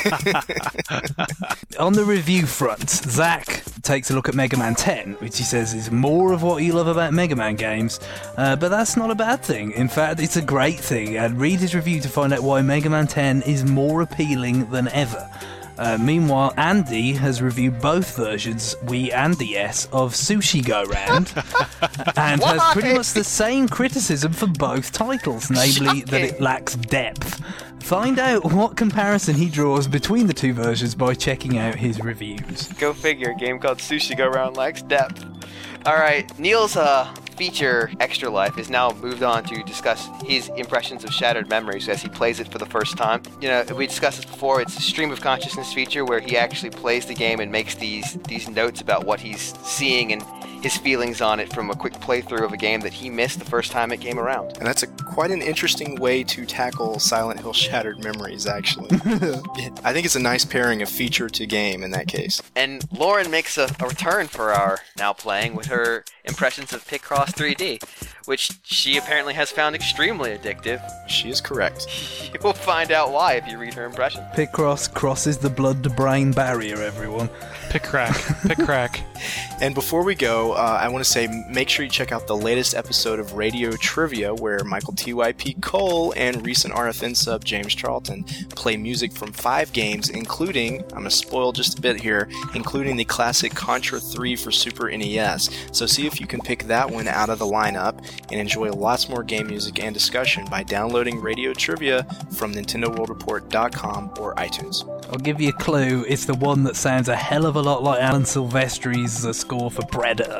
On the review front, Zach takes a look at Mega Man 10, which he says is more of what you love about Mega Man games, but that's not a bad thing. In fact, it's a great thing, and read his review to find out why Mega Man 10 is more appealing than ever. Meanwhile, Andy has reviewed both versions, Wii and DS, of Sushi Go Round, and has pretty much the same criticism for both titles, namely that it lacks depth. Find out what comparison he draws between the two versions by checking out his reviews. Go figure, a game called Sushi Go Round lacks depth. Alright, Neil's feature Extra Life is now moved on to discuss his impressions of Shattered Memories as he plays it for the first time. You know, we discussed this before, it's a stream of consciousness feature where he actually plays the game and makes these notes about what he's seeing and his feelings on it from a quick playthrough of a game that he missed the first time it came around. And that's quite an interesting way to tackle Silent Hill Shattered Memories, actually. I think it's a nice pairing of feature to game in that case. And Lauren makes a return for our now playing with her impressions of Picross 3D, which she apparently has found extremely addictive. She is correct. You will find out why if you read her impression. Picross crosses the blood-to-brain barrier, everyone. Pick crack. And before we go, I want to say make sure you check out the latest episode of Radio Trivia where Michael T.Y.P. Cole and recent RFN sub James Charlton play music from 5 games, including, I'm going to spoil just a bit here, including the classic Contra 3 for Super NES. So see if you can pick that one out of the lineup and enjoy lots more game music and discussion by downloading Radio Trivia from NintendoWorldReport.com or iTunes. I'll give you a clue, it's the one that sounds a hell of a lot like Alan Silvestri's score for Predator.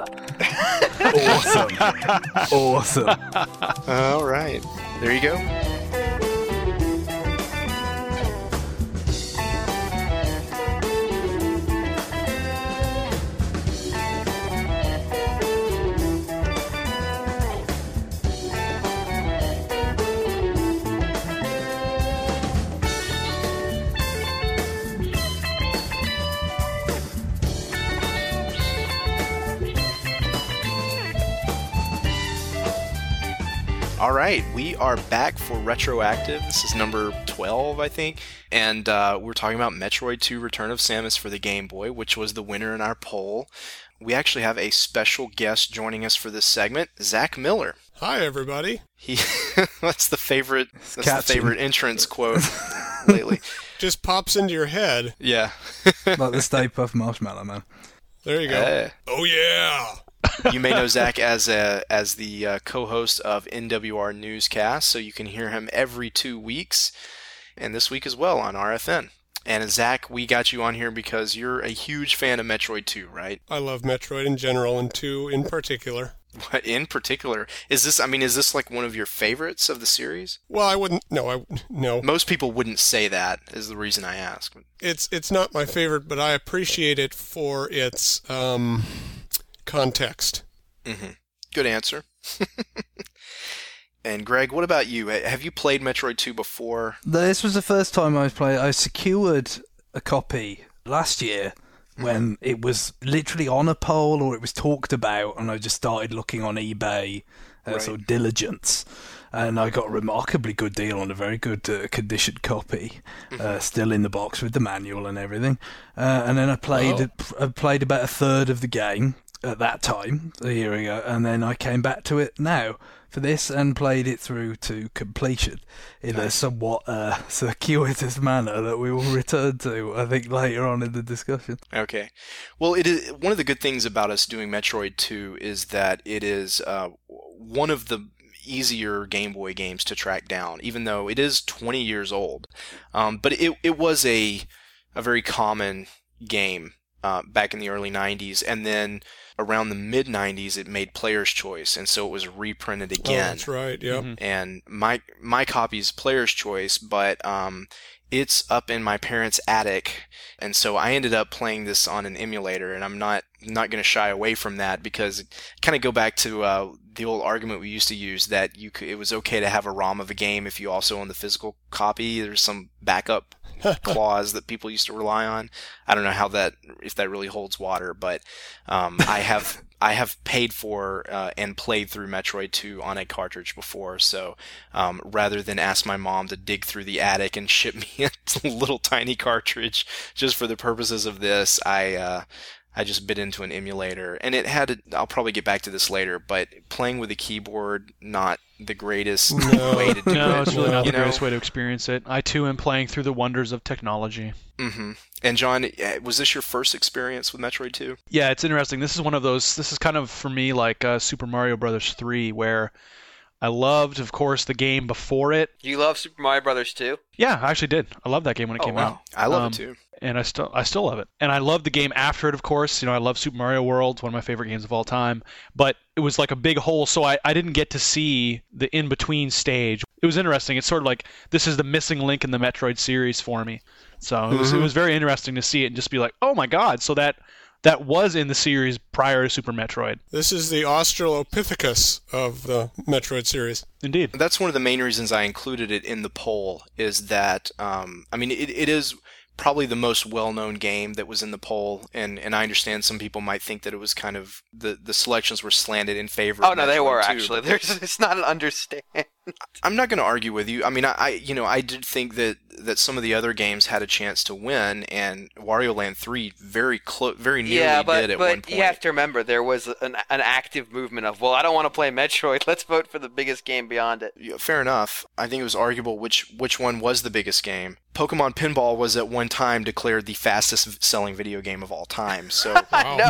Awesome. All right. There you go. All right, we are back for Retroactive. This is number 12, I think, and we're talking about Metroid 2 Return of Samus for the Game Boy, which was the winner in our poll. We actually have a special guest joining us for this segment, Zach Miller. Hi, everybody. That's the favorite entrance quote lately. Just pops into your head. Yeah. Like the Stay Puft Marshmallow Man. There you go. Oh, yeah. You may know Zach as the co-host of NWR Newscast, so you can hear him every 2 weeks, and this week as well on RFN. And Zach, we got you on here because you're a huge fan of Metroid 2, right? I love Metroid in general, and 2 in particular. What in particular? Is this like one of your favorites of the series? Well, I wouldn't. No. Most people wouldn't say that, is the reason I ask. It's not my favorite, but I appreciate it for its context. Mm-hmm. Good answer. And Greg, what about you? Have you played Metroid 2 before? This was the first time I was playing. I secured a copy last year when it was literally on a poll or it was talked about, and I just started looking on eBay, sort of diligence, and I got a remarkably good deal on a very good conditioned copy, still in the box with the manual and everything. And then I played about a third of the game at that time, a year ago, and then I came back to it now for this and played it through to completion in a somewhat circuitous manner that we will return to, I think, later on in the discussion. Okay. Well, it is one of the good things about us doing Metroid 2 is that it is one of the easier Game Boy games to track down, even though it is 20 years old. But it was a very common game back in the early 90s, and then around the mid-90s it made Player's Choice, and so it was reprinted again. Oh, that's right, yeah. Mm-hmm. And my copy is Player's Choice, but it's up in my parents' attic, and so I ended up playing this on an emulator, and I'm not not going to shy away from that because kind of go back to the old argument we used to use that it was okay to have a ROM of a game if you also own the physical copy. There's some backup clause that people used to rely on. I don't know if that really holds water, but I have paid for and played through Metroid 2 on a cartridge before, so rather than ask my mom to dig through the attic and ship me a little tiny cartridge just for the purposes of this, I just bit into an emulator, and I'll probably get back to this later, but playing with a keyboard, not the greatest way to do it. No, it's really not the greatest way to experience it. I too am playing through the wonders of technology. Mm-hmm. And John, was this your first experience with Metroid 2? Yeah, it's interesting. This is kind of for me like Super Mario Brothers 3, where I loved, of course, the game before it. You love Super Mario Brothers 2? Yeah, I actually did. I loved that game when it came out. I love it too. And I still love it. And I loved the game after it, of course. I love Super Mario World, one of my favorite games of all time. But it was like a big hole, so I didn't get to see the in-between stage. It was interesting. It's sort of like this is the missing link in the Metroid series for me. So it was very interesting to see it and just be like, oh my god, so that was in the series prior to Super Metroid. This is the Australopithecus of the Metroid series. Indeed. That's one of the main reasons I included it in the poll, is that, it is probably the most well-known game that was in the poll, and I understand some people might think that it was kind of, the selections were slanted in favor of no, they Metroid were 2, actually. It's not an understand. I'm not going to argue with you. I mean, I did think that some of the other games had a chance to win, and Wario Land 3 very nearly did at one point. But you have to remember, there was an active movement of, well, I don't want to play Metroid, let's vote for the biggest game beyond it. Yeah, fair enough. I think it was arguable which one was the biggest game. Pokemon Pinball was at one time declared the fastest selling video game of all time, so No.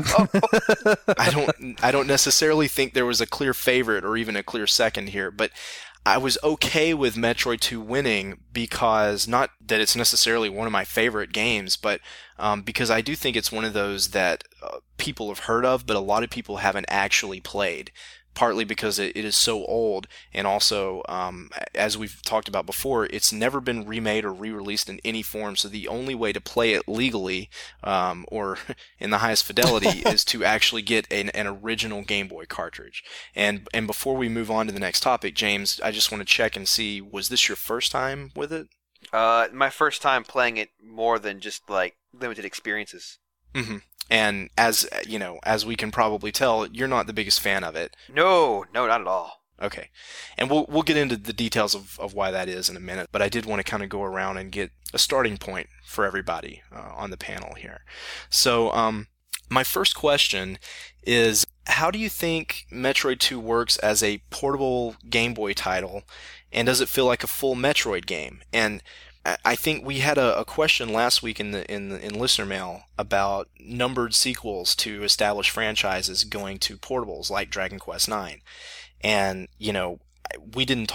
I don't necessarily think there was a clear favorite or even a clear second here, but I was okay with Metroid 2 winning because, not that it's necessarily one of my favorite games, but because I do think it's one of those that people have heard of, but a lot of people haven't actually played. Partly because it is so old, and also, as we've talked about before, it's never been remade or re-released in any form, so the only way to play it legally, or in the highest fidelity, is to actually get an original Game Boy cartridge. And before we move on to the next topic, James, I just want to check and see, was this your first time with it? My first time playing it more than just, limited experiences. Mm-hmm. And as we can probably tell, you're not the biggest fan of it. No, not at all. Okay. And we'll get into the details of why that is in a minute, but I did want to kind of go around and get a starting point for everybody on the panel here. So, my first question is, how do you think Metroid 2 works as a portable Game Boy title, and does it feel like a full Metroid game? And I think we had a question last week in listener mail about numbered sequels to established franchises going to portables like Dragon Quest IX, and I didn't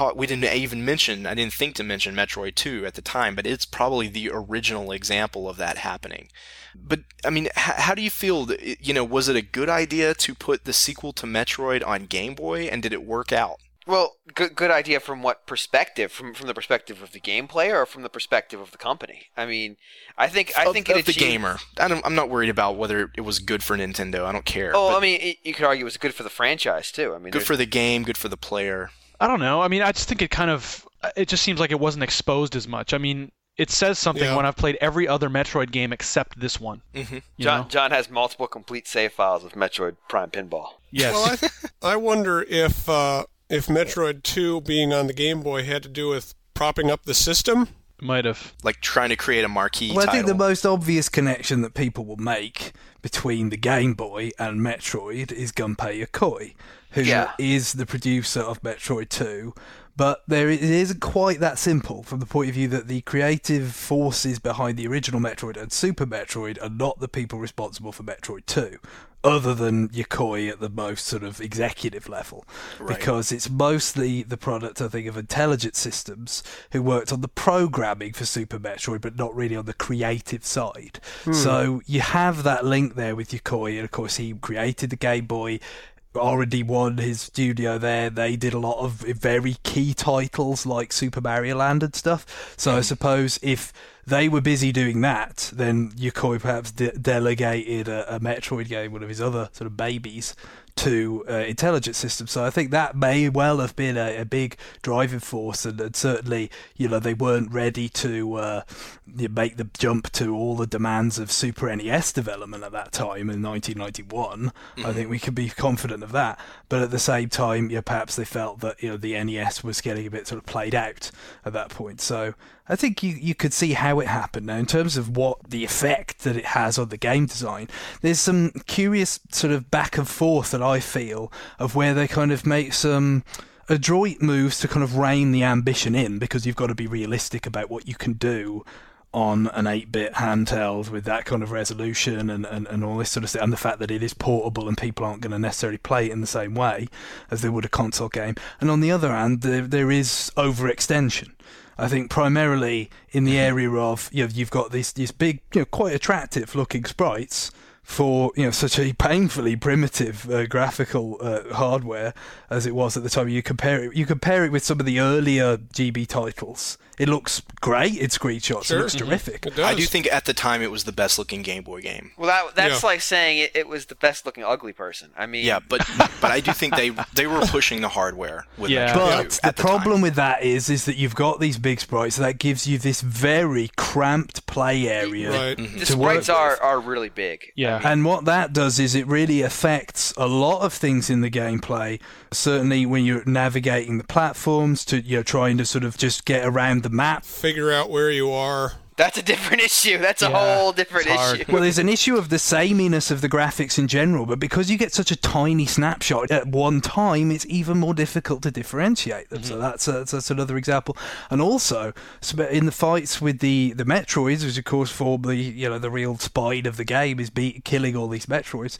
think to mention Metroid 2 at the time, but it's probably the original example of that happening. But I mean, how do you feel? Was it a good idea to put the sequel to Metroid on Game Boy, and did it work out? Well, good idea from what perspective? From the perspective of the game player, or from the perspective of the company? I mean, I think it achieved... the gamer. I'm not worried about whether it was good for Nintendo. I don't care. Oh, I mean, you could argue it was good for the franchise too. I mean, good for the game, good for the player. I don't know. I mean, I just think it just seems like it wasn't exposed as much. I mean, it says something when I've played every other Metroid game except this one. Mm-hmm. John has multiple complete save files of Metroid Prime Pinball. Yes. Well, I wonder if Metroid 2 being on the Game Boy had to do with propping up the system. Might have. Like trying to create a marquee title. I think the most obvious connection that people will make between the Game Boy and Metroid is Gunpei Yokoi, who is the producer of Metroid 2. But it isn't quite that simple from the point of view that the creative forces behind the original Metroid and Super Metroid are not the people responsible for Metroid 2. Other than Yokoi at the most sort of executive level. Right. Because it's mostly the product, I think, of Intelligent Systems, who worked on the programming for Super Metroid, but not really on the creative side. So you have that link there with Yokoi, and of course he created the Game Boy. R&D1, his studio there, they did a lot of very key titles like Super Mario Land and stuff. So I suppose if they were busy doing that, then Yokoi perhaps delegated a Metroid game, one of his other sort of babies, to Intelligent Systems. So I think that may well have been a big driving force, and certainly, they weren't ready to make the jump to all the demands of Super NES development at that time in 1991. I think we can be confident of that. But at the same time, perhaps they felt that the NES was getting a bit sort of played out at that point. So I think you could see how it happened. Now, in terms of what the effect that it has on the game design, there's some curious sort of back and forth that I feel of where they kind of make some adroit moves to kind of rein the ambition in, because you've got to be realistic about what you can do on an 8-bit handheld with that kind of resolution and all this sort of stuff, and the fact that it is portable and people aren't going to necessarily play it in the same way as they would a console game. And on the other hand, there is overextension. I think primarily in the area of, you've got these big, quite attractive looking sprites for such a painfully primitive graphical hardware as it was at the time. You compare it with some of the earlier GB titles. It looks great in screenshots. Sure. It looks terrific. It does. I do think at the time it was the best looking Game Boy game. Well, that's like saying it was the best looking ugly person. I mean, yeah, but I do think they were pushing the hardware with Yeah. Metroid But the problem time. with that is that you've got these big sprites that gives you this very cramped play area. Right. the to work sprites are really big. Yeah. And what that does is it really affects a lot of things in the gameplay. Certainly when you're navigating the platforms, to trying to sort of just get around the map. Figure out where you are. That's a different issue. That's a whole different it's hard. issue. Well, there's an issue of the sameness of the graphics in general, but because you get such a tiny snapshot at one time, it's even more difficult to differentiate them. So that's another example. And also, in the fights with the Metroids, which of course form the real spine of the game, is killing all these Metroids,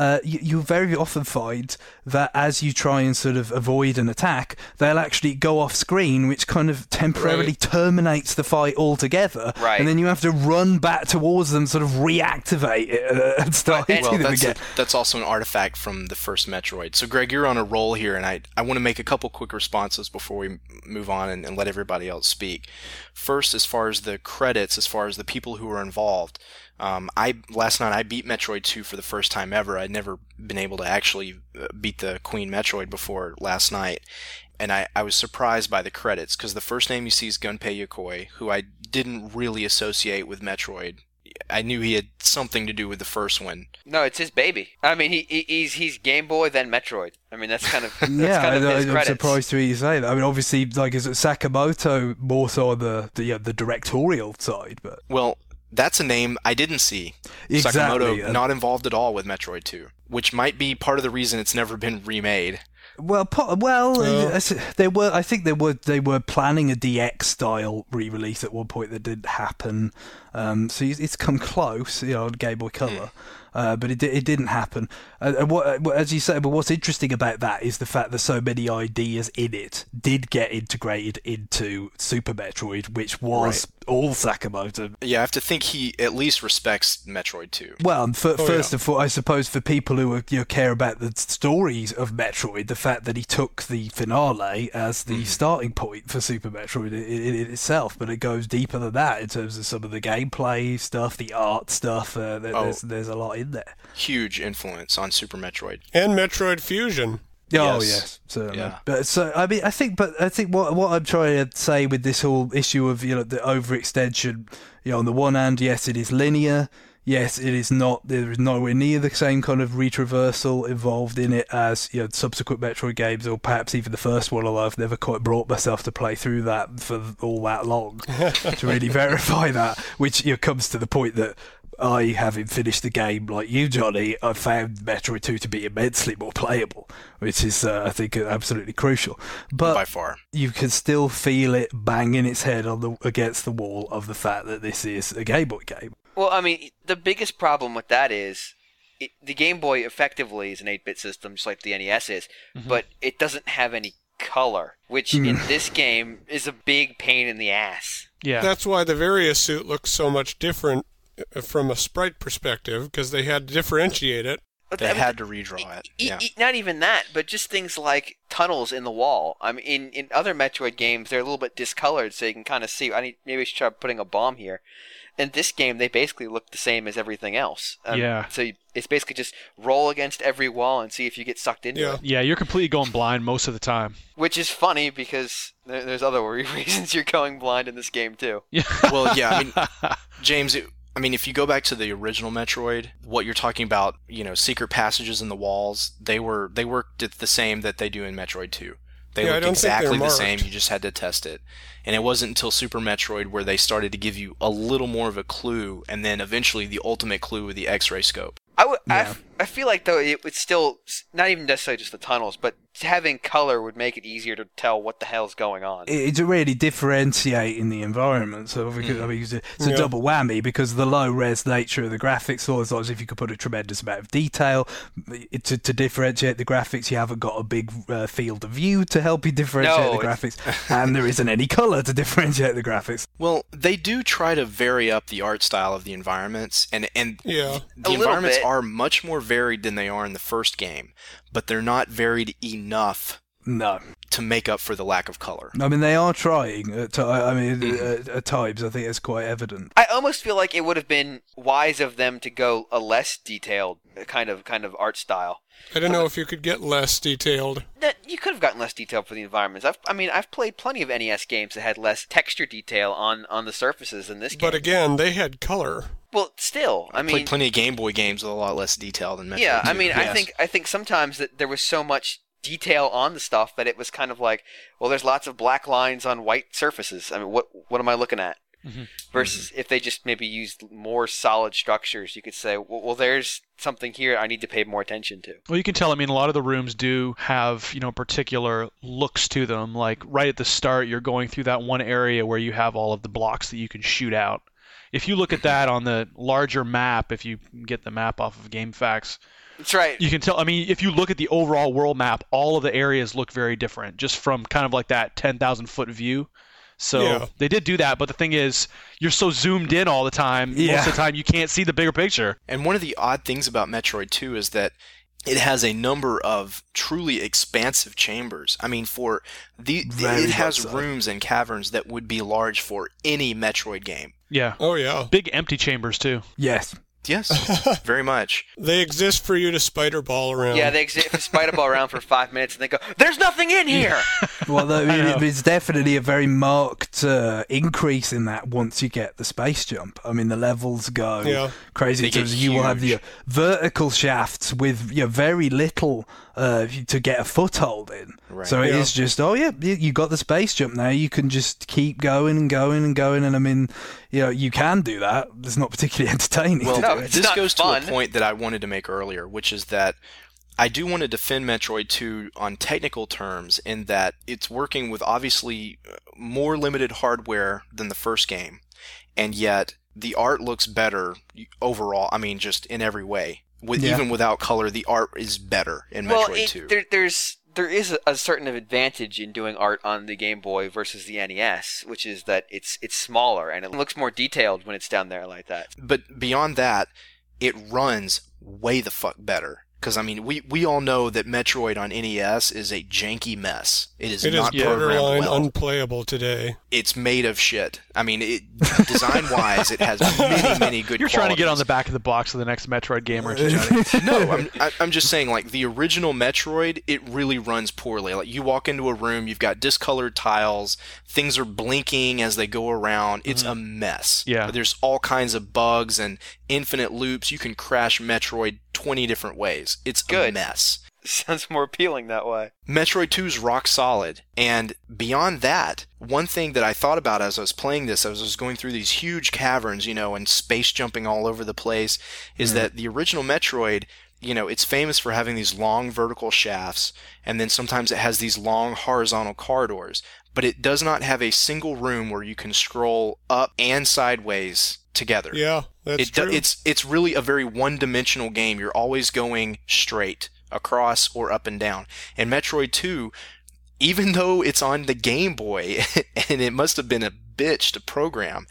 you very often find that as you try and sort of avoid an attack, they'll actually go off screen, which kind of temporarily terminates the fight altogether. Right. And then you have to run back towards them, sort of reactivate it and start hitting them again. That's also an artifact from the first Metroid. So, Greg, you're on a roll here, and I want to make a couple quick responses before we move on and let everybody else speak. First, as far as the credits, as far as the people who were involved, last night I beat Metroid 2 for the first time ever. I'd never been able to actually beat the Queen Metroid before last night. And I was surprised by the credits, because the first name you see is Gunpei Yokoi, who I didn't really associate with Metroid. I knew he had something to do with the first one. No, it's his baby. I mean, he's Game Boy then Metroid. I mean, that's kind of his I'm credits. surprised to hear you say that. I mean, obviously, like, is it Sakamoto more so on the directorial side? But Well, that's a name I didn't see. Exactly. Sakamoto not involved at all with Metroid 2, which might be part of the reason it's never been remade. they were. I think they were planning a DX style re-release at one point that didn't happen. So it's come close, on Game Boy Color. But it didn't happen. As you say, but what's interesting about that is the fact that so many ideas in it did get integrated into Super Metroid, which was all Sakamoto. Yeah, I have to think he at least respects Metroid 2. Well, first of all, I suppose for people who care about the stories of Metroid, the fact that he took the finale as the starting point for Super Metroid in itself, but it goes deeper than that in terms of some of the gameplay stuff, the art stuff. There's a lot in there. Huge influence on Super Metroid. And Metroid Fusion. Oh Yes. yes, certainly. Yeah. But so I think what I'm trying to say with this whole issue of the overextension, on the one hand, yes, it is linear. Yes, it is not. There is nowhere near the same kind of retraversal involved in it as subsequent Metroid games, or perhaps even the first one. Although I've never quite brought myself to play through that for all that long to really verify that. Which comes to the point that I, having finished the game like you, Johnny, I found Metroid 2 to be immensely more playable, which is, I think, absolutely crucial. But By far. you can still feel it banging its head against the wall of the fact that this is a Game Boy game. Well, I mean, the biggest problem with that is the Game Boy effectively is an 8-bit system, just like the NES is, but it doesn't have any color, which in this game is a big pain in the ass. Yeah. That's why the Varia suit looks so much different from a sprite perspective, because they had to differentiate it. But They had to redraw it. Yeah. Not even that, but just things like tunnels in the wall. I mean, in other Metroid games, they're a little bit discolored, so you can kind of see. Maybe I should try putting a bomb here. In this game, they basically look the same as everything else. So it's basically just roll against every wall and see if you get sucked into it. Yeah, you're completely going blind most of the time. Which is funny because there's other reasons you're going blind in this game too. Yeah. Well, yeah. I mean, James. If you go back to the original Metroid, what you're talking about, secret passages in the walls, they worked the same that they do in Metroid 2. They looked exactly the same. You just had to test it. And it wasn't until Super Metroid where they started to give you a little more of a clue, and then eventually the ultimate clue with the X-ray scope. I feel like, though, it would still, not even necessarily just the tunnels, but having color would make it easier to tell what the hell's going on. It's really differentiating the environment. So it's a double whammy because the low-res nature of the graphics, or as if you could put a tremendous amount of detail to differentiate the graphics, you haven't got a big field of view to help you differentiate the graphics, and there isn't any color to differentiate the graphics. Well, they do try to vary up the art style of the environments, and the environments are much more varied than they are in the first game, but they're not varied enough to make up for the lack of color. I mean, they are trying. At times, I think it's quite evident. I almost feel like it would have been wise of them to go a less detailed kind of art style. I don't know if you could get less detailed. You could have gotten less detail for the environments. I've played plenty of NES games that had less texture detail on the surfaces than this game. But again, they had color. Well, still, I played plenty of Game Boy games with a lot less detail than Metroid 2. Yeah, I think sometimes that there was so much detail on the stuff that it was kind of like, well, there's lots of black lines on white surfaces. I mean, what am I looking at? Mm-hmm. Versus if they just maybe used more solid structures, you could say, well, there's something here I need to pay more attention to. Well, you can tell, a lot of the rooms do have, particular looks to them. Like right at the start, you're going through that one area where you have all of the blocks that you can shoot out. If you look at that on the larger map, if you get the map off of GameFAQs, that's right. You can tell, if you look at the overall world map, all of the areas look very different, just from kind of like that 10,000-foot view. So they did do that, but the thing is, you're so zoomed in all the time, most of the time you can't see the bigger picture. And one of the odd things about Metroid 2 is that it has a number of truly expansive chambers. It has rooms and caverns that would be large for any Metroid game. Yeah. Oh, yeah. Big empty chambers, too. Yes. Yes, very much. They exist for you to spider ball around. Yeah, they exist to spider ball around for 5 minutes and they go, there's nothing in here! Well, it's definitely a very marked increase in that once you get the space jump. The levels go crazy. You will have the vertical shafts with very little to get a foothold in. Right. So it is just, you got the space jump now. You can just keep going and going and going. And you can do that. It's not particularly entertaining. Well, this goes to a point that I wanted to make earlier, which is that I do want to defend Metroid 2 on technical terms in that it's working with obviously more limited hardware than the first game, and yet the art looks better overall. Just in every way. Even without color, the art is better in Metroid 2. There is a certain advantage in doing art on the Game Boy versus the NES, which is that it's smaller and it looks more detailed when it's down there like that. But beyond that, it runs way the fuck better. Because, we all know that Metroid on NES is a janky mess. It is not borderline well. Unplayable today. It's made of shit. Design-wise, it has many, many good You're qualities. trying to get on the back of the box of the next Metroid game, aren't you, Johnny? No, I'm just saying, the original Metroid, it really runs poorly. You walk into a room, you've got discolored tiles, things are blinking as they go around. It's a mess. Yeah. There's all kinds of bugs and infinite loops. You can crash Metroid 20 different ways. It's a mess. Sounds more appealing that way. Metroid 2's rock solid. And beyond that, one thing that I thought about as I was playing this, as I was going through these huge caverns, and space jumping all over the place, is that the original Metroid, it's famous for having these long vertical shafts, and then sometimes it has these long horizontal corridors. But it does not have a single room where you can scroll up and sideways together. Yeah, that's true. It's really a very one-dimensional game. You're always going straight across or up and down. And Metroid 2, even though it's on the Game Boy, and it must have been a bitch to program,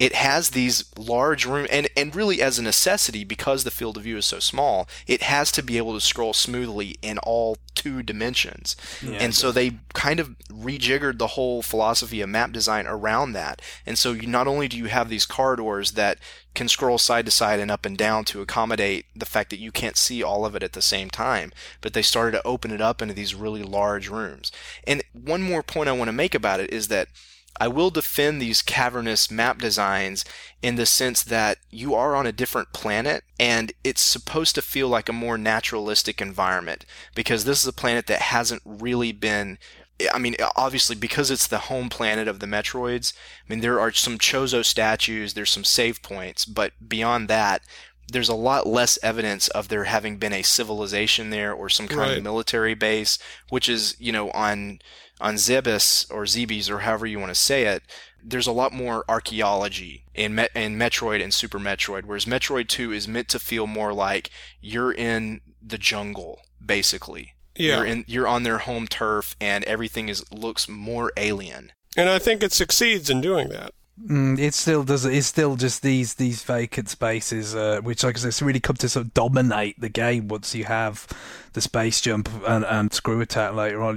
it has these large room, and really as a necessity, because the field of view is so small, it has to be able to scroll smoothly in all 2 dimensions. And so they kind of rejiggered the whole philosophy of map design around that. And so not only do you have these corridors that can scroll side to side and up and down to accommodate the fact that you can't see all of it at the same time, but they started to open it up into these really large rooms. And one more point I want to make about it is that I will defend these cavernous map designs in the sense that you are on a different planet, and it's supposed to feel like a more naturalistic environment, because this is a planet that hasn't really been, I mean, obviously, because it's the home planet of the Metroids, I mean, there are some Chozo statues, there's some save points, but beyond that, there's a lot less evidence of there having been a civilization there or some kind of military base, which is, on Zebes or Zebes or however you want to say it, there's a lot more archaeology in Metroid and Super Metroid, whereas Metroid 2 is meant to feel more like you're in the jungle, basically. Yeah. You're on their home turf, and everything looks more alien. And I think it succeeds in doing that. It still does. It's still just these vacant spaces, which, like I said, it's really come to sort of dominate the game once you have the space jump and screw attack later on.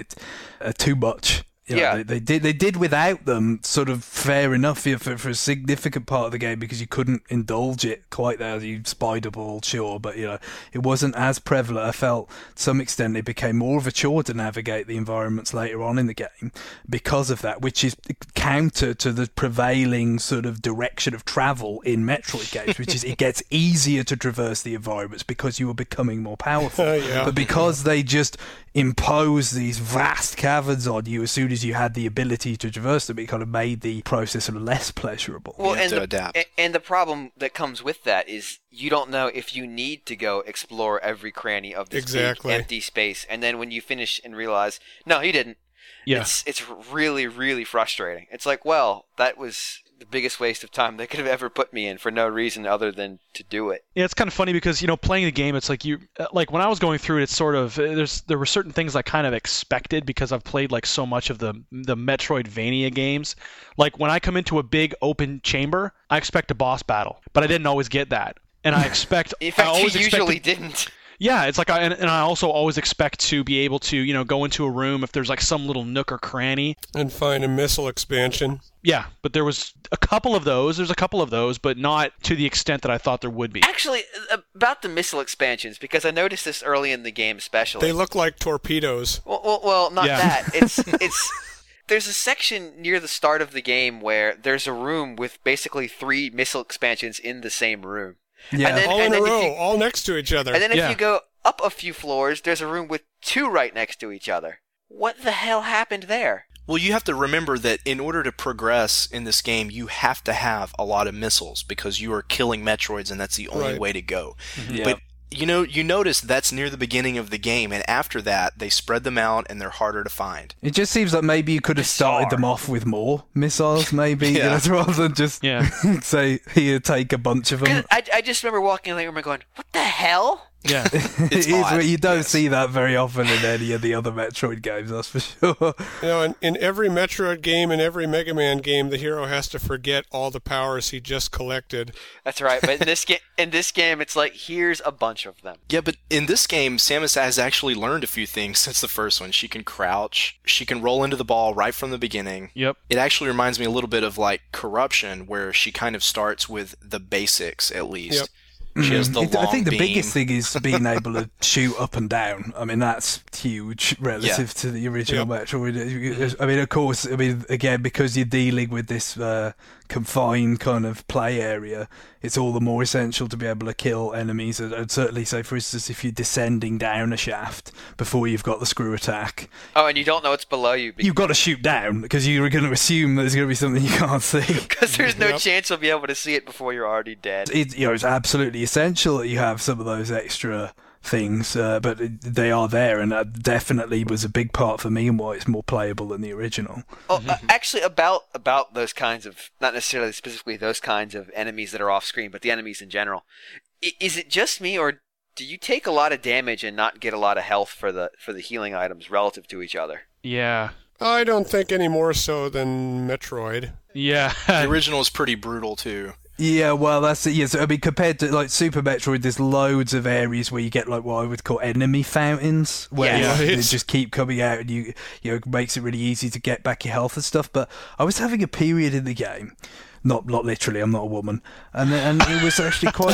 Too much. They did without them, sort of fair enough for a significant part of the game, because you couldn't indulge it quite there. You spider ball, sure, but it wasn't as prevalent. I felt to some extent it became more of a chore to navigate the environments later on in the game because of that, which is counter to the prevailing sort of direction of travel in Metroid games, which is it gets easier to traverse the environments because you are becoming more powerful. But because they just impose these vast caverns on you as soon as you had the ability to traverse them, it kind of made the process sort of less pleasurable. Well, and the problem that comes with that is you don't know if you need to go explore every cranny of this big empty space, and then when you finish and realize, no, you didn't. Yeah. It's really, really frustrating. It's like, well, that was the biggest waste of time they could have ever put me in for no reason other than to do it. Yeah, it's kind of funny because, playing the game, it's like like when I was going through it, it's sort of, there were certain things I kind of expected because I've played like so much of the Metroidvania games. Like when I come into a big open chamber, I expect a boss battle, but I didn't always get that. And I expect... In fact, you usually didn't. Yeah, it's like, and I also always expect to be able to, go into a room if there's like some little nook or cranny. And find a missile expansion. Yeah, but there's a couple of those, but not to the extent that I thought there would be. Actually, about the missile expansions, because I noticed this early in the game especially. They look like torpedoes. Well, not that. It's there's a section near the start of the game where there's a room with basically 3 missile expansions in the same room. Yeah, all in a row, all next to each other. And then if you go up a few floors, there's a room with 2 right next to each other. What the hell happened there? Well, you have to remember that in order to progress in this game, you have to have a lot of missiles because you are killing Metroids, and that's the only way to go. Mm-hmm. But you notice that's near the beginning of the game, and after that, they spread them out, and they're harder to find. It just seems like maybe you could have started them off with more missiles, maybe, rather than just say, here, take a bunch of them. I just remember walking in the room and going, what the hell? Yeah, you don't see that very often in any of the other Metroid games, that's for sure. In every Metroid game and every Mega Man game, the hero has to forget all the powers he just collected. That's right, but in this game, it's like, here's a bunch of them. Yeah, but in this game, Samus has actually learned a few things since the first one. She can crouch, she can roll into the ball right from the beginning. Yep. It actually reminds me a little bit of like Corruption, where she kind of starts with the basics at least. Yep. She has the long I think the beam. biggest thing is being able to shoot up and down. I mean, that's huge relative to the original Metroid. I mean, of course, again, because you're dealing with this confined kind of play area, it's all the more essential to be able to kill enemies. I'd certainly say, for instance, if you're descending down a shaft before you've got the screw attack. Oh, and you don't know what's below you. You've got to shoot down because you're going to assume that there's going to be something you can't see. Because there's no chance you'll be able to see it before you're already dead. It's absolutely essential that you have some of those extra things, but they are there, and that definitely was a big part for me and why it's more playable than the original. Oh, actually, about those kinds of, not necessarily specifically those kinds of enemies that are off screen, but the enemies in general. Is it just me, or do you take a lot of damage and not get a lot of health for the healing items relative to each other? Yeah. I don't think any more so than Metroid. Yeah. The original is pretty brutal too. Yeah, well, that's it. Yeah, so, I mean, compared to like Super Metroid, there's loads of areas where you get like what I would call enemy fountains, where Yeah. they Right. just keep coming out, and you know, it makes it really easy to get back your health and stuff. But I was having a period in the game, not literally, I'm not a woman, and it was actually quite.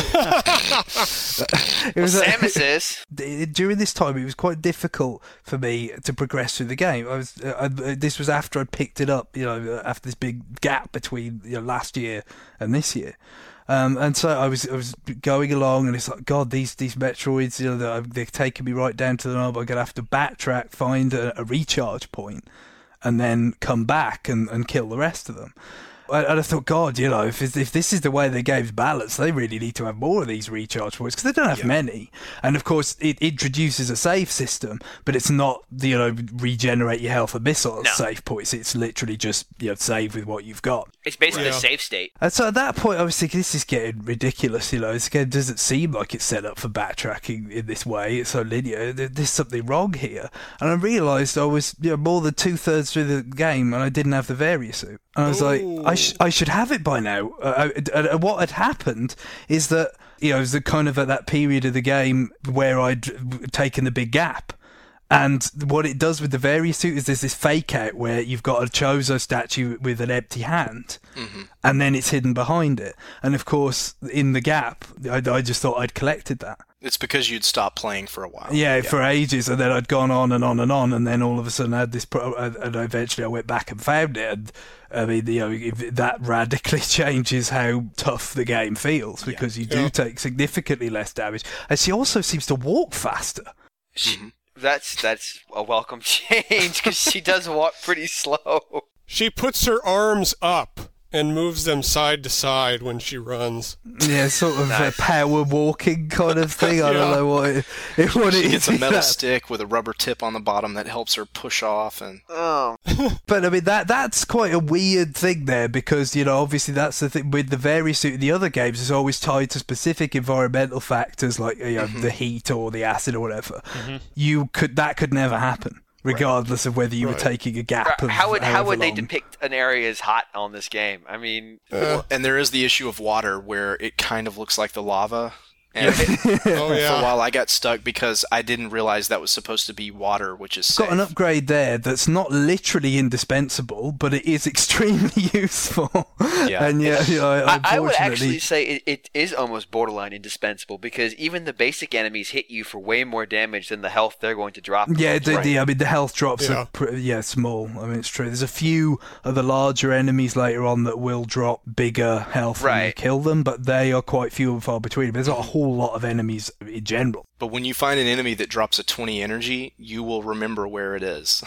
It was Samus is. during this time, it was quite difficult for me to progress through the game. This was after I'd picked it up, after this big gap between last year and this year. And so I was going along, and it's like, God, these Metroids, they're taking me right down to the knob. I'm gonna have to backtrack, find a recharge point, and then come back and kill the rest of them. And I thought, God, if this is the way the game's balanced, they really need to have more of these recharge points, because they don't have many. And of course, it introduces a save system, but it's not regenerate your health and missiles save points. It's literally just save with what you've got. It's basically Yeah. a save state. And so at that point, I was thinking, this is getting ridiculous. This game doesn't seem like it's set up for backtracking in this way. It's so linear. There's something wrong here. And I realised I was more than 2/3 through the game, and I didn't have the Varia suit. And I was like, I should have it by now. And what had happened is that it was the kind of at that period of the game where I'd taken the big gap. And what it does with the Varia suit is there's this fake out where you've got a Chozo statue with an empty hand, and then it's hidden behind it. And of course, in the gap, I just thought I'd collected that. It's because you'd stopped playing for a while. Yeah, for ages, and then I'd gone on and on and on, and then all of a sudden I had this, and eventually I went back and found it. And I mean, that radically changes how tough the game feels, because you do take significantly less damage, and she also seems to walk faster. That's a welcome change, because she does walk pretty slow. She puts her arms up and moves them side to side when she runs. Yeah, sort of a power walking kind of thing. I don't know what it She is. gets a metal stick with a rubber tip on the bottom that helps her push off. And But I mean, that's quite a weird thing there, because obviously that's the thing with the Varia suit in the other games is always tied to specific environmental factors like the heat or the acid or whatever. That could never happen, regardless of whether you were taking a gap. Of How would they long. depict an area as hot on this game? I mean, and there is the issue of water where it kind of looks like the lava. And Oh for a yeah. while I got stuck because I didn't realize that was supposed to be water, which is Got an safe. upgrade there that's not literally indispensable, but it is extremely useful. Yeah. And I would actually unfortunately, say it is almost borderline indispensable, because even the basic enemies hit you for way more damage than the health they're going to drop. yeah, Right. I mean, the health drops Yeah. are small. I mean, it's true. There's a few of the larger enemies later on that will drop bigger health when you Right. kill them, but they are quite few and far between. There's not a whole lot of enemies in general. But when you find an enemy that drops a 20 energy, you will remember where it is.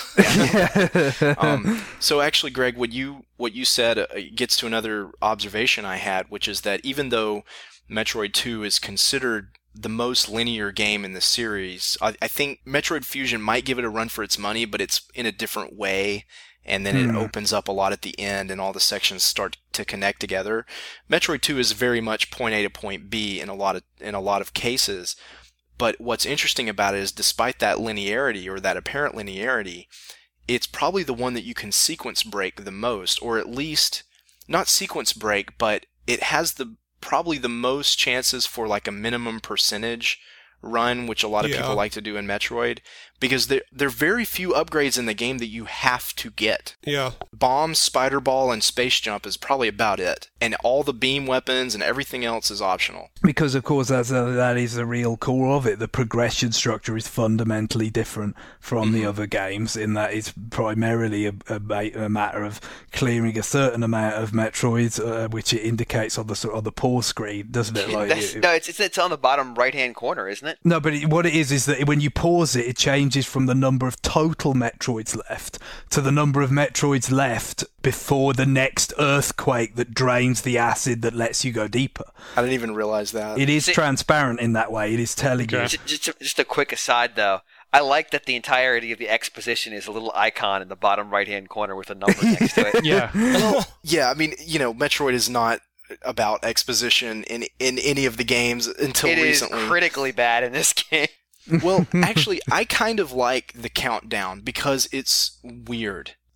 So actually, Greg, what you said gets to another observation I had, which is that even though Metroid 2 is considered the most linear game in the series, I think Metroid Fusion might give it a run for its money, but it's in a different way. And then it opens up a lot at the end, and all the sections start to connect together. Metroid 2 is very much point A to point B in a lot of cases. But what's interesting about it is, despite that linearity, or that apparent linearity, it's probably the one that you can sequence break the most, or at least not sequence break, but it has probably the most chances for like a minimum percentage run, which a lot of people like to do in Metroid, because there are very few upgrades in the game that you have to get. Yeah. Bomb, Spider Ball, and Space Jump is probably about it. And all the beam weapons and everything else is optional. Because, of course, that is the real core of it. The progression structure is fundamentally different from the other games, in that it's primarily a matter of clearing a certain amount of Metroids, which it indicates on the pause screen, doesn't it? It's on the bottom right-hand corner, isn't it? No, but what it is that when you pause it, it changes from the number of total Metroids left to the number of Metroids left before the next earthquake that drains the acid that lets you go deeper. I didn't even realize that. It is transparent in that way. It is telling you. Just a quick aside, though. I like that the entirety of the exposition is a little icon in the bottom right-hand corner with a number next to it. Yeah. Yeah, I mean, Metroid is not about exposition in any of the games until recently. It is critically bad in this game. Well, actually, I kind of like the countdown because it's weird.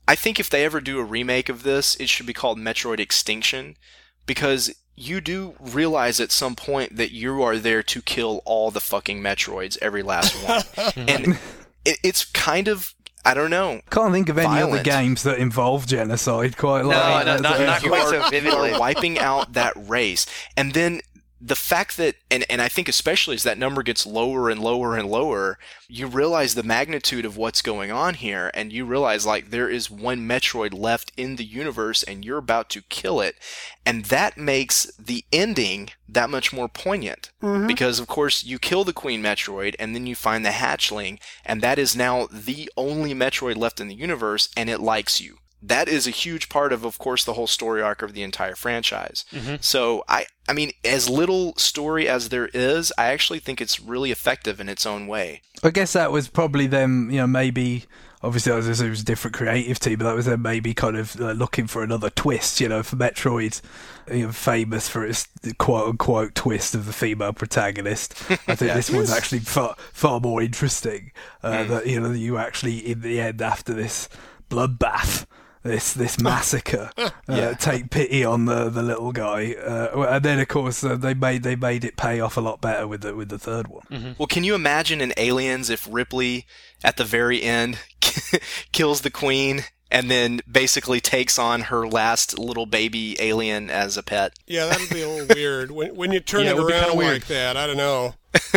I think if they ever do a remake of this, it should be called Metroid Extinction, because you do realize at some point that you are there to kill all the fucking Metroids, every last one. And it's kind of, I don't know. Can't think of any violent. other games that involve genocide quite like No, that. not You quite are, so you vividly. are wiping out that race. And then the fact that, and I think especially as that number gets lower and lower and lower, you realize the magnitude of what's going on here, and you realize, like, there is one Metroid left in the universe, and you're about to kill it. And that makes the ending that much more poignant. Because, of course, you kill the Queen Metroid, and then you find the hatchling, and that is now the only Metroid left in the universe, and it likes you. That is a huge part of course, the whole story arc of the entire franchise. So, I mean, as little story as there is, I actually think it's really effective in its own way. I guess that was probably them, maybe, obviously it was a different creative team, but that was them maybe kind of looking for another twist, for Metroid, famous for its quote-unquote twist of the female protagonist. I think this one's actually far more interesting, that you actually, in the end, after this bloodbath, this massacre, take pity on the little guy, and then of course they made it pay off a lot better with the third one. Well, can you imagine in Aliens if Ripley at the very end kills the Queen and then basically takes on her last little baby alien as a pet? Yeah, that would be a little weird. When you turn it would be kinda around weird. like that, I don't know.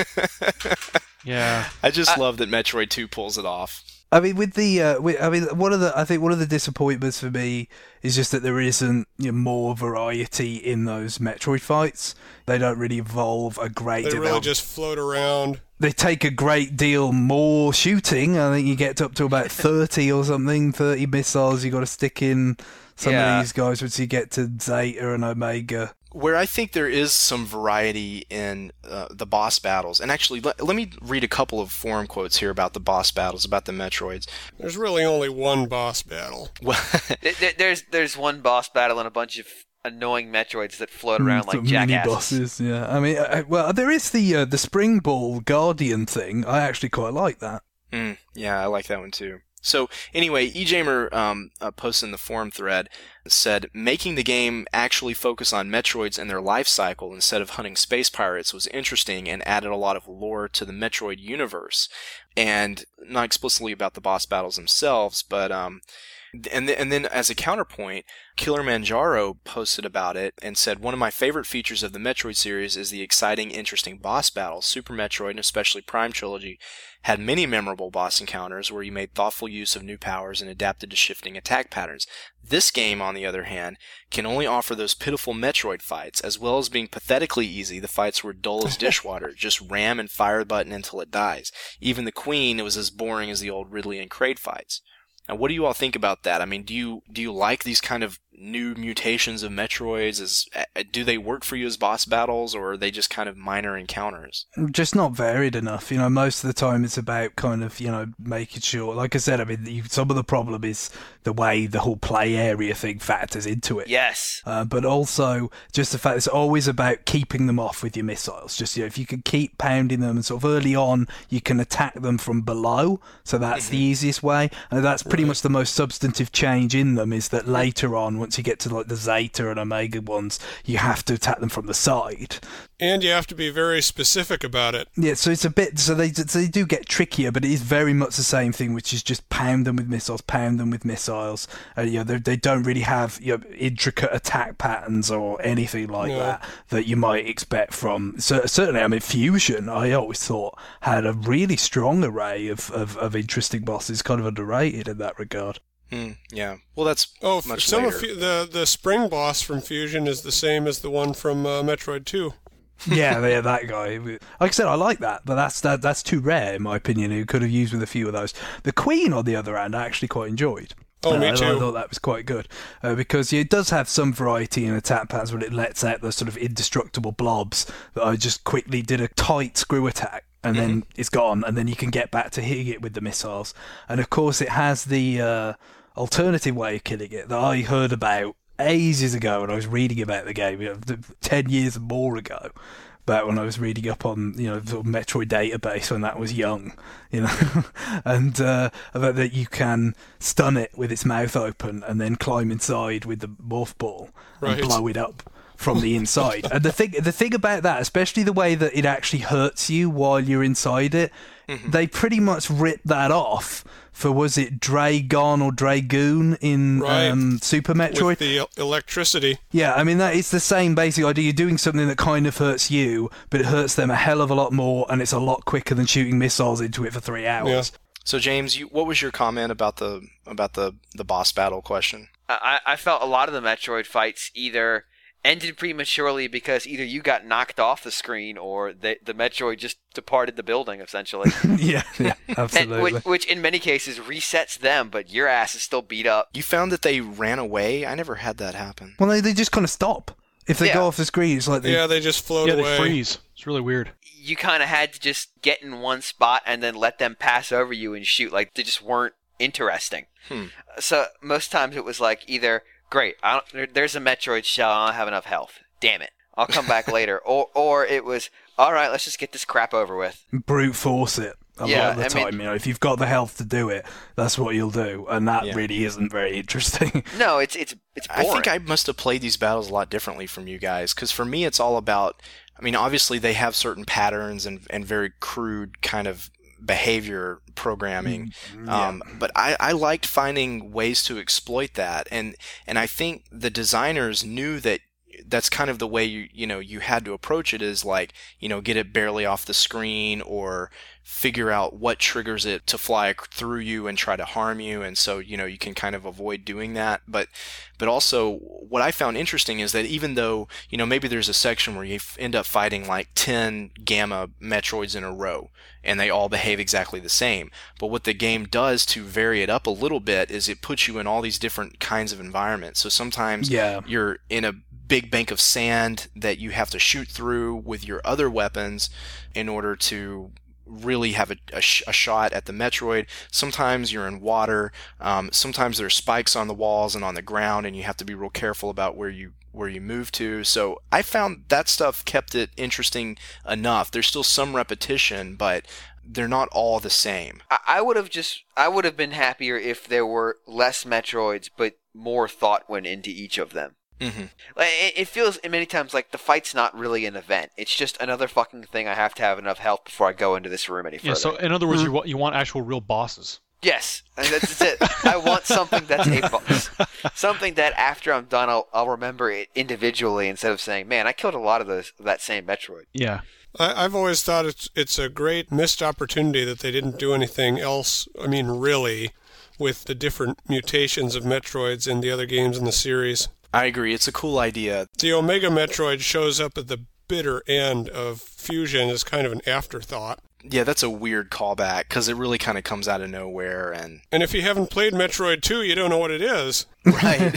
Yeah. I just love that Metroid 2 pulls it off. I mean, one of the disappointments for me is just that there isn't more variety in those Metroid fights. They don't really involve a great They deal. really just float around. They take a great deal more shooting. I think you get up to about 30 or something, 30 missiles you got to stick in some of these guys once you get to Zeta and Omega. Where I think there is some variety in the boss battles, and actually, let me read a couple of forum quotes here about the boss battles, about the Metroids. There's really only one boss battle. Well, There's one boss battle and a bunch of annoying Metroids that float around like mini jackasses. bosses, yeah. I mean, well, there is the Spring Ball Guardian thing. I actually quite like that. yeah, I like that one too. So anyway, eJamer posted in the forum thread said making the game actually focus on Metroids and their life cycle instead of hunting space pirates was interesting and added a lot of lore to the Metroid universe. And not explicitly about the boss battles themselves, but and then as a counterpoint, Killer Manjaro posted about it and said, one of my favorite features of the Metroid series is the exciting, interesting boss battles. Super Metroid, and especially Prime Trilogy, had many memorable boss encounters where you made thoughtful use of new powers and adapted to shifting attack patterns. This game, on the other hand, can only offer those pitiful Metroid fights. As well as being pathetically easy, the fights were dull as dishwater. Just ram and fire the button until it dies. Even the Queen was as boring as the old Ridley and Kraid fights. Now, what do you all think about that? I mean, do you like these kind of new mutations of Metroids? Do they work for you as boss battles, or are they just kind of minor encounters? Just not varied enough. Most of the time it's about kind of, making sure, like I said, I mean, some of the problem is the way the whole play area thing factors into it. Yes. But also just the fact it's always about keeping them off with your missiles. Just, if you can keep pounding them and sort of early on, you can attack them from below. So that's the easiest way. And that's pretty much the most substantive change in them, is that later on, once you get to like the Zeta and Omega ones, you have to attack them from the side. And you have to be very specific about it. Yeah, so it's a bit, so they do get trickier, but it is very much the same thing, which is just pound them with missiles. They don't really have intricate attack patterns or anything like that you might expect from. So certainly, I mean, Fusion, I always thought had a really strong array of interesting bosses, kind of underrated in that regard. Yeah. Well, that's much some later. of the spring boss from Fusion is the same as the one from Metroid 2. Yeah, that guy. Like I said, I like that, but that's too rare in my opinion. You could have used with a few of those. The Queen, on the other hand, I actually quite enjoyed. Oh, me too. I thought that was quite good because it does have some variety in attack patterns when it lets out those sort of indestructible blobs that I just quickly did a tight screw attack. And then it's gone, and then you can get back to hitting it with the missiles. And of course, it has the alternative way of killing it that I heard about ages ago when I was reading about the game, 10 years and more ago. back when I was reading up on, the sort of Metroid database when that was young, and that you can stun it with its mouth open and then climb inside with the morph ball and blow it up from the inside. And the thing about that, especially the way that it actually hurts you while you're inside it, they pretty much ripped that off for, was it Dragon or Dragoon in Super Metroid? With the electricity. Yeah, I mean, that is the same basic idea. You're doing something that kind of hurts you, but it hurts them a hell of a lot more, and it's a lot quicker than shooting missiles into it for 3 hours. Yeah. So James, what was your comment about the boss battle question? I felt a lot of the Metroid fights either ended prematurely because either you got knocked off the screen or the Metroid just departed the building, essentially. yeah, absolutely. Which in many cases resets them, but your ass is still beat up. You found that they ran away? I never had that happen. Well, they just kind of stop. If they go off the screen, it's like they just float away. They freeze. It's really weird. You kind of had to just get in one spot and then let them pass over you and shoot. Like, they just weren't interesting. So most times it was like either, great, there's a Metroid shell, I don't have enough health. Damn it. I'll come back later. Or it was, all right, let's just get this crap over with. Brute force it. A lot of the time, if you've got the health to do it, that's what you'll do, and that really isn't very interesting. No, it's boring. I think I must have played these battles a lot differently from you guys, because for me it's all about, I mean, obviously they have certain patterns and very crude kind of behavior programming, but I liked finding ways to exploit that, and I think the designers knew that that's kind of the way you had to approach it, is like, get it barely off the screen or figure out what triggers it to fly through you and try to harm you, and so you can kind of avoid doing that. But also what I found interesting is that even though maybe there's a section where you end up fighting like 10 Gamma Metroids in a row and they all behave exactly the same, but what the game does to vary it up a little bit is it puts you in all these different kinds of environments. So sometimes you're in a big bank of sand that you have to shoot through with your other weapons in order to really have a shot at the Metroid. Sometimes you're in water. Sometimes there's spikes on the walls and on the ground, and you have to be real careful about where you move to. So I found that stuff kept it interesting enough. There's still some repetition, but they're not all the same. I would have been happier if there were less Metroids, but more thought went into each of them. Like, it feels many times like the fight's not really an event. It's just another fucking thing. I have to have enough health before I go into this room any further. Yeah, so in other words, you want actual real bosses. Yes, and that's it. I want something that's a boss. Something that after I'm done, I'll remember it individually instead of saying, man, I killed a lot of that same Metroid. Yeah. I've always thought it's a great missed opportunity that they didn't do anything else, I mean, really, with the different mutations of Metroids in the other games in the series. I agree. It's a cool idea. The Omega Metroid shows up at the bitter end of Fusion as kind of an afterthought. Yeah, that's a weird callback, because it really kind of comes out of nowhere. And if you haven't played Metroid 2, you don't know what it is. Right.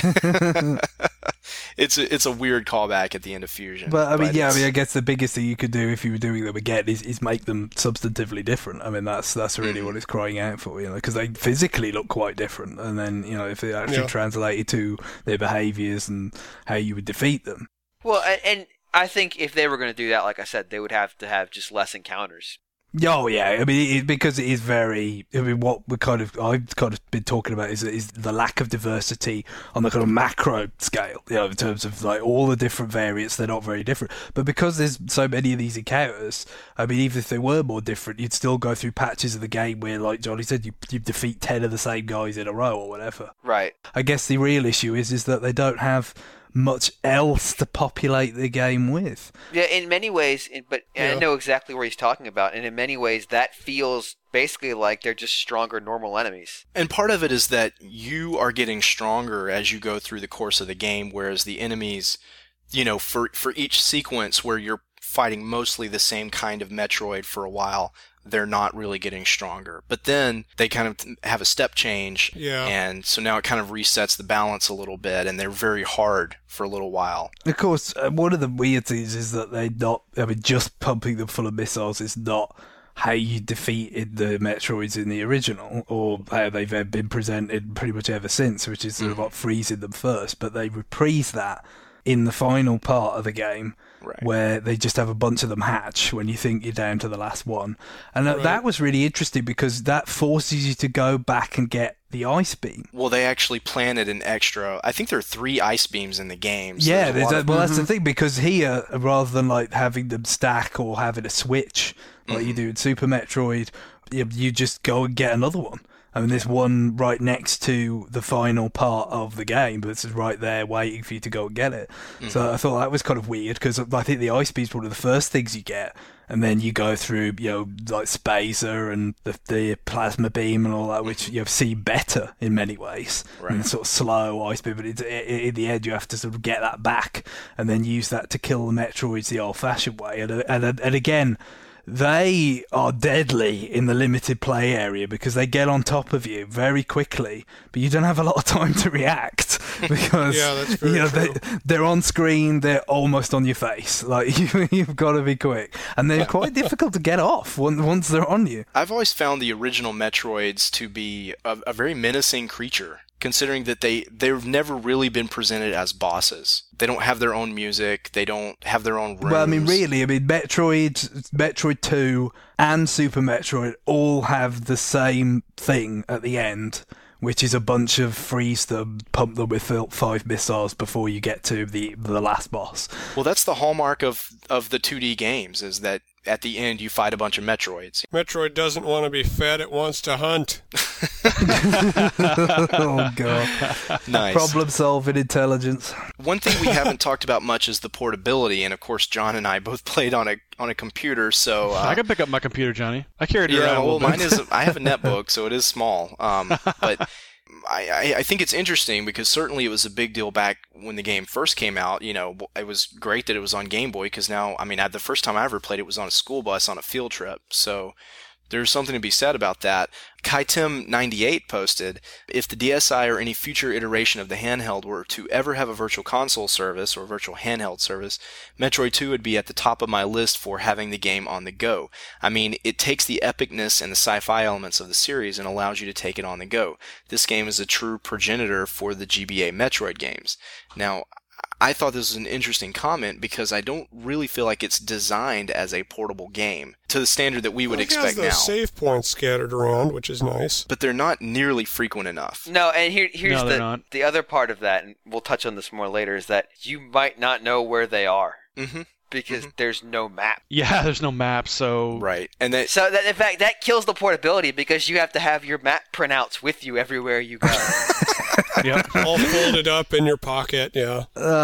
It's a weird callback at the end of Fusion. But I guess the biggest thing you could do if you were doing them again is make them substantively different. I mean, that's really what it's crying out for, because they physically look quite different. And then, if it actually translated to their behaviours and how you would defeat them. Well, and I think if they were going to do that, like I said, they would have to have just less encounters. Oh yeah, I mean, because it is very. I mean, what I've kind of been talking about is the lack of diversity on the kind of macro scale. In terms of like all the different variants, they're not very different. But because there's so many of these encounters, I mean, even if they were more different, you'd still go through patches of the game where, like Johnny said, you defeat 10 of the same guys in a row or whatever. Right. I guess the real issue is that they don't have much else to populate the game with. Yeah, in many ways, I know exactly what he's talking about, and in many ways that feels basically like they're just stronger normal enemies. And part of it is that you are getting stronger as you go through the course of the game, whereas the enemies, for each sequence where you're fighting mostly the same kind of Metroid for a while, they're not really getting stronger. But then they kind of have a step change, and so now it kind of resets the balance a little bit, and they're very hard for a little while. Of course, one of the weird things is that they're not, just pumping them full of missiles is not how you defeated the Metroids in the original, or how they've been presented pretty much ever since, which is sort of like freezing them first, but they reprise that in the final part of the game. Right. Where they just have a bunch of them hatch when you think you're down to the last one. And that was really interesting because that forces you to go back and get the ice beam. Well, they actually planted an extra, I think there are 3 ice beams in the game. So Yeah, that's the thing, because here, rather than like having them stack or having a switch like you do in Super Metroid, you just go and get another one. I mean, there's one right next to the final part of the game, but it's right there waiting for you to go and get it. So I thought that was kind of weird, because I think the ice beam's one of the first things you get, and then you go through, like Spacer and the plasma beam and all that, which seem better in many ways. Right. And sort of slow ice beam, but in the end you have to sort of get that back and then use that to kill the Metroids the old-fashioned way. And again, they are deadly in the limited play area because they get on top of you very quickly, but you don't have a lot of time to react because that's very true. They're on screen, they're almost on your face. Like you've got to be quick, and they're quite difficult to get off once they're on you. I've always found the original Metroids to be a very menacing creature, considering that they've never really been presented as bosses. They don't have their own music. They don't have their own rooms. Well, Metroid 2 and Super Metroid all have the same thing at the end, which is a bunch of freeze them, pump them with 5 missiles before you get to the last boss. Well, that's the hallmark of the 2D games, is that at the end you fight a bunch of Metroids. Metroid doesn't want to be fed, it wants to hunt. Oh, God. Nice. Problem-solving intelligence. One thing we haven't talked about much is the portability, and of course John and I both played on a computer, so... I can pick up my computer, Johnny. I carried it yeah, around a little well, bit. I have a netbook, so it is small. But I think it's interesting because certainly it was a big deal back when the game first came out. It was great that it was on Game Boy because now, the first time I ever played it was on a school bus on a field trip. So there's something to be said about that. KaiTim98 posted, if the DSi or any future iteration of the handheld were to ever have a virtual console service or virtual handheld service, Metroid 2 would be at the top of my list for having the game on the go. It takes the epicness and the sci-fi elements of the series and allows you to take it on the go. This game is a true progenitor for the GBA Metroid games. Now, I thought this was an interesting comment because I don't really feel like it's designed as a portable game to the standard that we would expect now. It has those save points scattered around, which is nice. But they're not nearly frequent enough. No, and here's not. the other part of that, and we'll touch on this more later, is that you might not know where they are. Mm-hmm. Because there's no map. Yeah, there's no map, so... Right. And in fact, that kills the portability because you have to have your map printouts with you everywhere you go. Yep. All folded up in your pocket, yeah.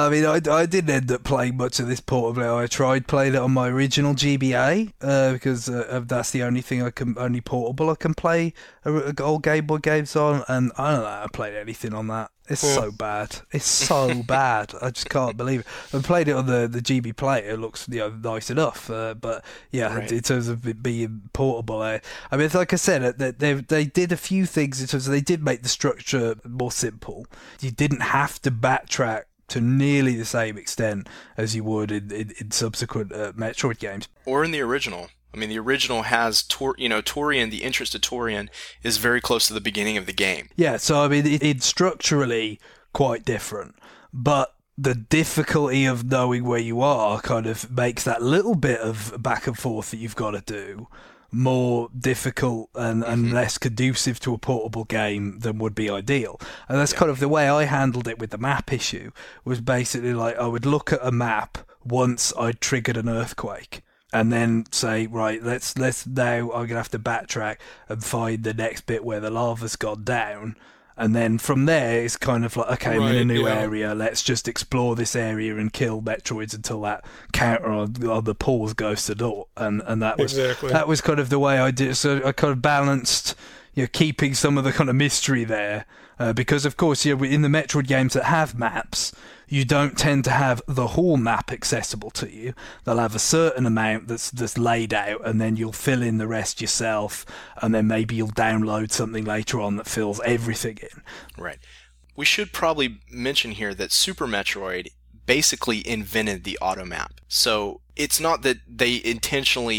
I didn't end up playing much of this portably. I tried playing it on my original GBA because that's the only thing only portable I can play old Game Boy games on, and I don't know how I played anything on that. It's so bad. It's so bad. I just can't believe it. I played it on the GB Player. It looks nice enough, but yeah, right. In terms of it being portable, it's like I said, they did a few things in terms of they did make the structure more simple. You didn't have to backtrack to nearly the same extent as you would in subsequent Metroid games. Or in the original. The original has Torian, the entrance to Torian is very close to the beginning of the game. Yeah, so it's structurally quite different, but the difficulty of knowing where you are kind of makes that little bit of back and forth that you've got to do more difficult and less conducive to a portable game than would be ideal. And that's kind of the way I handled it with the map issue, was basically like I would look at a map once I'd triggered an earthquake. And then say, right, let's now I'm going to have to backtrack and find the next bit where the lava's gone down. And then from there, it's kind of like, okay, I'm in a new area. Let's just explore this area and kill Metroids until that counter on the pause goes to naught. And that was kind of the way I did it. So I kind of balanced, keeping some of the kind of mystery there. Because, of course, in the Metroid games that have maps, you don't tend to have the whole map accessible to you. They'll have a certain amount that's laid out, and then you'll fill in the rest yourself, and then maybe you'll download something later on that fills everything in. Right. We should probably mention here that Super Metroid basically invented the automap. So it's not that they intentionally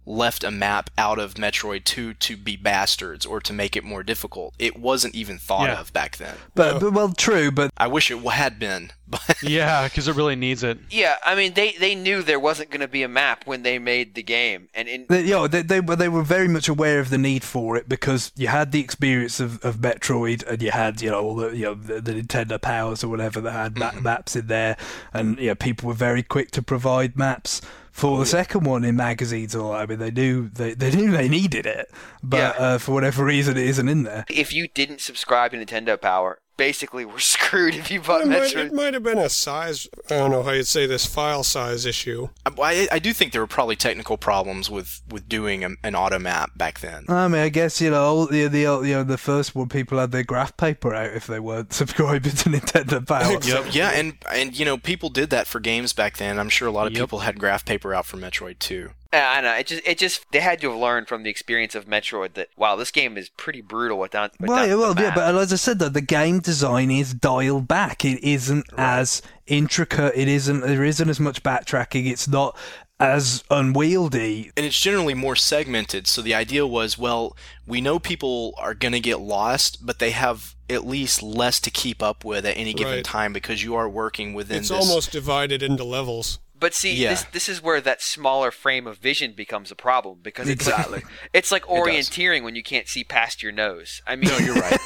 left a map out of Metroid 2 to be bastards or to make it more difficult. It wasn't even thought of back then. But well, true, but I wish it had been. But Yeah, because it really needs it. Yeah, I mean, they knew there wasn't going to be a map when they made the game, and they were very much aware of the need for it because you had the experience of Metroid, and you had all the the Nintendo Powers or whatever that had maps in there, and people were very quick to provide maps for the second one in magazines. Or I mean, they knew they needed it, but for whatever reason, it isn't in there. if you didn't subscribe to Nintendo Power, basically we're screwed if you bought Metroid. It might have been a size, I don't know how you'd say this, file size issue. I do think there were probably technical problems with doing an auto map back then. I mean, I guess the first one, people had their graph paper out if they weren't subscribing to Nintendo Power. Yeah, and people did that for games back then. I'm sure a lot of people had graph paper out for Metroid 2. Yeah, I know. It just they had to have learned from the experience of Metroid that wow, this game is pretty brutal without the map. But as I said, though, the game design is dialed back. It isn't as intricate. There isn't as much backtracking. It's not as unwieldy. And it's generally more segmented. So the idea was, well, we know people are going to get lost, but they have at least less to keep up with at any given time because you are working within It's this. almost divided into levels. But see, this is where that smaller frame of vision becomes a problem because it's like orienteering when you can't see past your nose. I mean, No, you're right.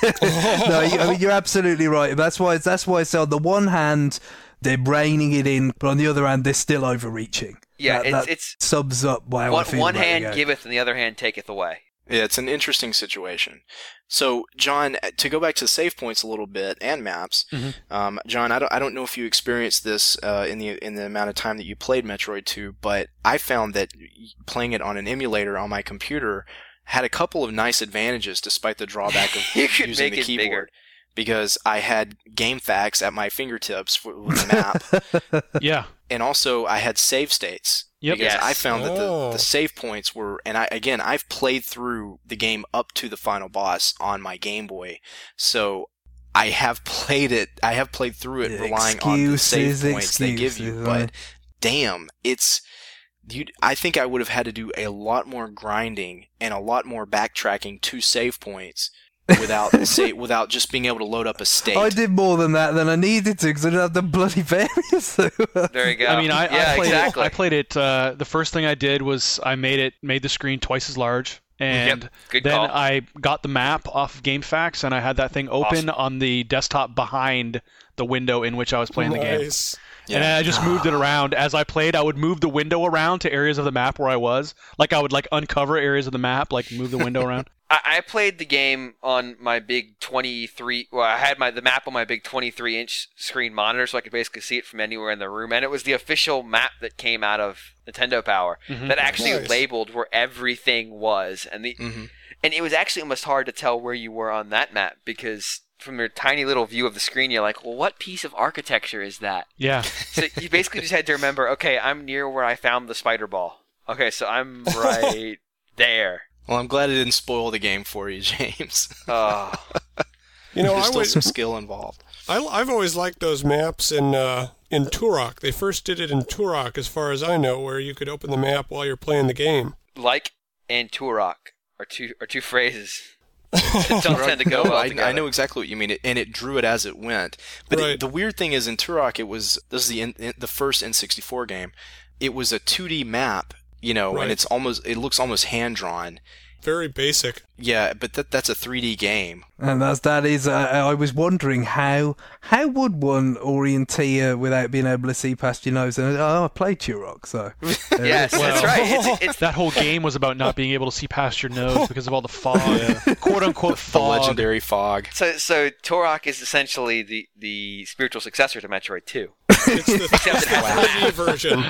I mean, you're absolutely right. That's why. So on the one hand, they're reining it in, but on the other hand, they're still overreaching. Yeah, that sums up why I feel one about hand the game. giveth and the other hand taketh away. Yeah, it's an interesting situation. So, John, to go back to save points a little bit and maps, John, I don't know if you experienced this in the amount of time that you played Metroid 2, but I found that playing it on an emulator on my computer had a couple of nice advantages, despite the drawback of You could using make the it keyboard. bigger. Because I had GameFAQs at my fingertips with the map, Yeah. and also I had save states. Yep. Because Yes. I found that the save points were, and I've played through the game up to the final boss on my Game Boy, so I have played through it relying on the save points they give you. But damn, I think I would have had to do a lot more grinding and a lot more backtracking to save points without just being able to load up a state. I did more than that than I needed to because I didn't have the bloody various. There you go. I mean, exactly. I played it. The first thing I did was I made the screen twice as large, and Good then call. I got the map off of GameFAQs, and I had that thing open on the desktop behind the window in which I was playing the game. Nice. Yeah. And I just moved it around as I played. I would move the window around to areas of the map where I was. Like I would uncover areas of the map, move the window around. I played the game on my big 23. Well, I had the map on my big 23-inch screen monitor, so I could basically see it from anywhere in the room. And it was the official map that came out of Nintendo Power that actually labeled where everything was, and and it was actually almost hard to tell where you were on that map because from your tiny little view of the screen, you're like, well, what piece of architecture is that? Yeah. So you basically just had to remember, okay, I'm near where I found the spider ball. Okay, so I'm right there. Well, I'm glad it didn't spoil the game for you, James. Oh. There's still some skill involved. I've always liked those maps in Turok. They first did it in Turok, as far as I know, where you could open the map while you're playing the game. Like and Turok are two phrases that don't tend to go No, well I together. know exactly what you mean, and it drew it as it went. But Right. the weird thing is, in Turok, this is the first N64 game. It was a 2D map, Right. and it looks almost hand drawn. Very basic. Yeah, but that's a 3D game. And that is. I was wondering how would one orienteer without being able to see past your nose? And I played Turok, so Yes, that's right. It's That whole game was about not being able to see past your nose because of all the fog, quote unquote The fog. legendary fog. so Turok is essentially the spiritual successor to Metroid 2. It's the Except it has 3D version.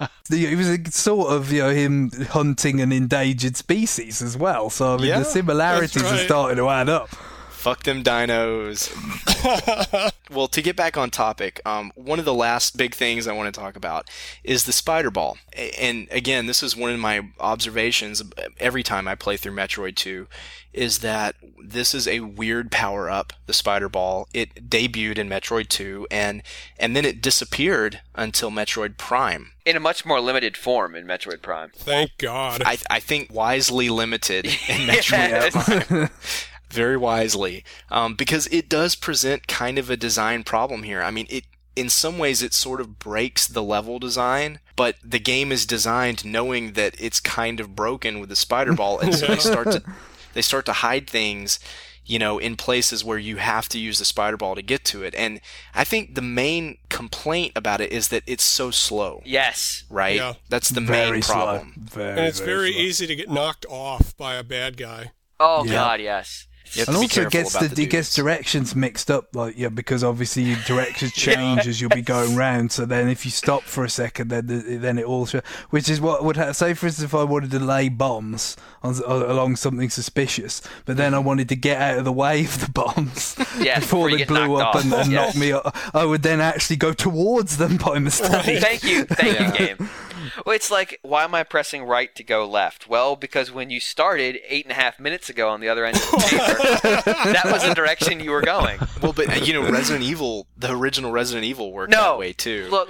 it was a sort of him hunting an endangered species as well. So I mean, Yeah, the similarities that's are right. starting to add up. Fuck them dinos. Well, to get back on topic, one of the last big things I want to talk about is the spider ball. And again, this is one of my observations every time I play through Metroid 2, is that this is a weird power-up, the spider ball. It debuted in Metroid 2, and then it disappeared until Metroid Prime. In a much more limited form in Metroid Prime. Thank God. I think wisely limited in Metroid Prime. Very wisely, because it does present kind of a design problem here. I mean, in some ways it sort of breaks the level design, but the game is designed knowing that it's kind of broken with the spider ball, and so they start to hide things, in places where you have to use the spider ball to get to it. And I think the main complaint about it is that it's so slow. Yes. Right? Yeah. That's the Very main slow. problem. And it's very slow. easy to get knocked off by a bad guy. Oh, Yeah. God, yes. You have And to be also careful gets about the it gets dudes. directions mixed up, because obviously your directions change as you'll be going round. So then if you stop for a second, then it all which is what would have, say for instance, if I wanted to lay bombs along something suspicious, but then I wanted to get out of the way of the bombs Yes, before you they get blew knocked up and off. knocked me up, I would then actually go towards them by mistake. Thank you, game. Well, it's like, why am I pressing right to go left? Well, because when you started 8.5 minutes ago on the other end of the chamber, that was the direction you were going. Well, but Resident Evil, the original Resident Evil worked No. that way too. Look.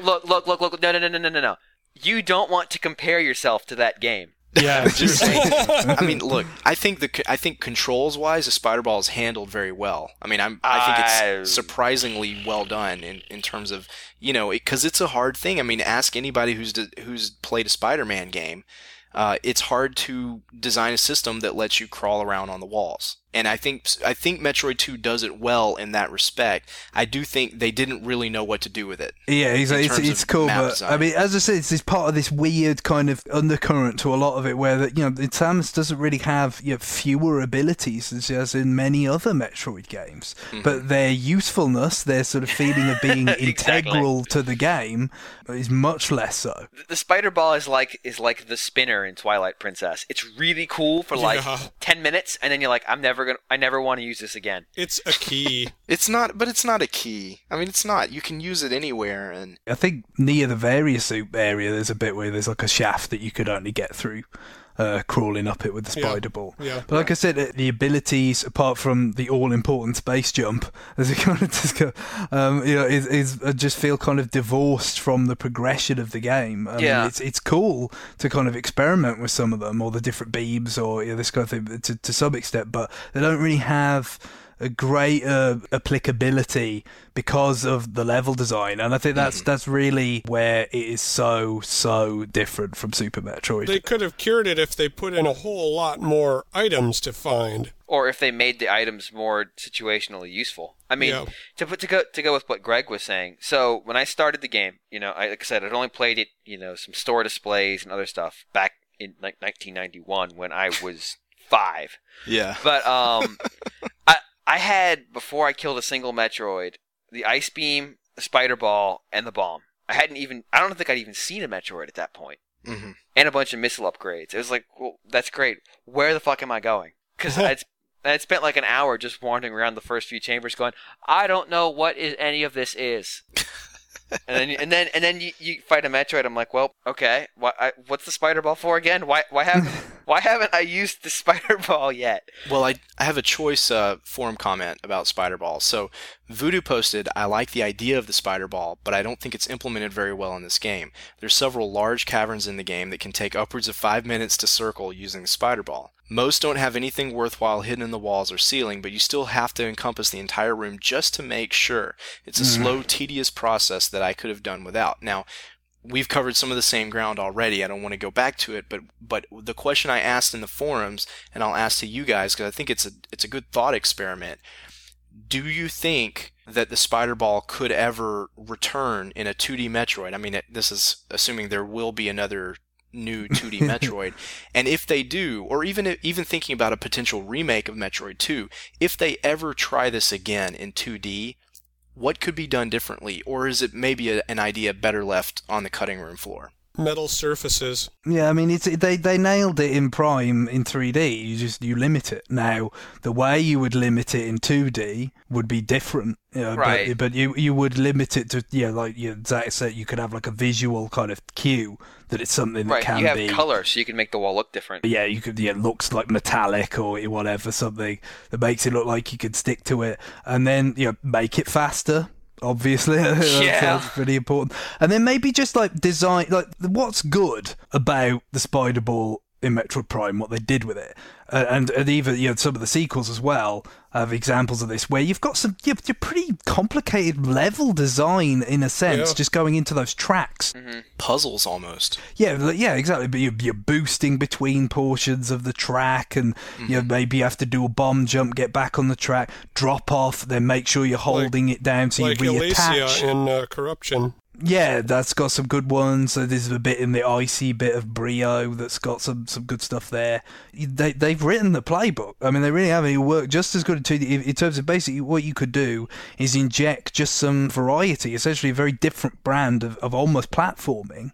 No. You don't want to compare yourself to that game. Yeah, Just saying. I mean, look. I think controls wise, the spider ball is handled very well. I mean, I think it's surprisingly well done in terms of because it's a hard thing. I mean, ask anybody who's played a Spider-Man game. It's hard to design a system that lets you crawl around on the walls. And I think Metroid 2 does it well in that respect. I do think they didn't really know what to do with it. Yeah, terms it's of cool, map but design. I mean, as I said, it's part of this weird kind of undercurrent to a lot of it, where Samus doesn't really have fewer abilities as in many other Metroid games, but their usefulness, their sort of feeling of being integral to the game, is much less so. The spider ball is like the spinner in Twilight Princess. It's really cool for like 10 minutes, and then you're like, I never want to use this again. It's a key. It's not a key. I mean, it's not. You can use it anywhere, and I think near the Variasuit area, there's a bit where there's like a shaft that you could only get through. Crawling up it with the spider ball. Yeah. But like I said, the abilities, apart from the all-important space jump, as it kind of discussed, is just feel kind of divorced from the progression of the game. I mean, it's cool to kind of experiment with some of them, or the different beams, or this kind of thing, to some extent, but they don't really have a great applicability because of the level design, and I think that's really where it is so different from Super Metroid. They could have cured it if they put in a whole lot more items to find. Or if they made the items more situationally useful. I mean, to go with what Greg was saying. So when I started the game, like I said, I'd only played it, some store displays and other stuff back in like 1991 when I was 5. yeah. But I had, before I killed a single Metroid, the Ice Beam, the Spider Ball, and the Bomb. I don't think I'd even seen a Metroid at that point. Mm-hmm. And a bunch of missile upgrades. It was like, well, that's great. Where the fuck am I going? Because I'd spent like an hour just wandering around the first few chambers going, I don't know what any of this is. and then you fight a Metroid. I'm like, well, okay. What's the Spider Ball for again? Why haven't I used the Spider Ball yet? Well, I have a choice forum comment about Spider Ball. So Voodoo posted, I like the idea of the Spider Ball, but I don't think it's implemented very well in this game. There's several large caverns in the game that can take upwards of 5 minutes to circle using the Spider Ball. Most don't have anything worthwhile hidden in the walls or ceiling, but you still have to encompass the entire room just to make sure. It's a slow, tedious process that I could have done without. Now, we've covered some of the same ground already. I don't want to go back to it, but the question I asked in the forums, and I'll ask to you guys because I think it's a good thought experiment. Do you think that the Spider Ball could ever return in a 2D Metroid? I mean, this is assuming there will be another new 2D Metroid. And if they do, or even thinking about a potential remake of Metroid 2, if they ever try this again in 2D, what could be done differently? Or is it maybe an idea better left on the cutting room floor? metal surfaces. Yeah, I mean, they nailed it in Prime in 3D. You limit it. Now, the way you would limit it in 2D would be different. Right. But you would limit it to, like Zach said, you could have like a visual kind of cue that it's something that can be. Right, you have color, so you can make the wall look different. Yeah, you could. It looks like metallic or whatever, something that makes it look like you could stick to it, and then make it faster. Obviously, that's pretty important. And then maybe just like design, like what's good about the Spider Ball in Metroid Prime, what they did with it, and even some of the sequels as well have examples of this, where you've got some you're pretty complicated level design in a sense, just going into those tracks, puzzles almost. Yeah, exactly. But you're boosting between portions of the track, and maybe you have to do a bomb jump, get back on the track, drop off, then make sure you're holding it down so you reattach. Like Elysia in Corruption. Yeah, that's got some good ones. So there's a bit in the icy bit of Brio that's got some good stuff there. They've written the playbook. I mean, they really have. It worked just as good in terms of basically what you could do is inject just some variety, essentially a very different brand of almost platforming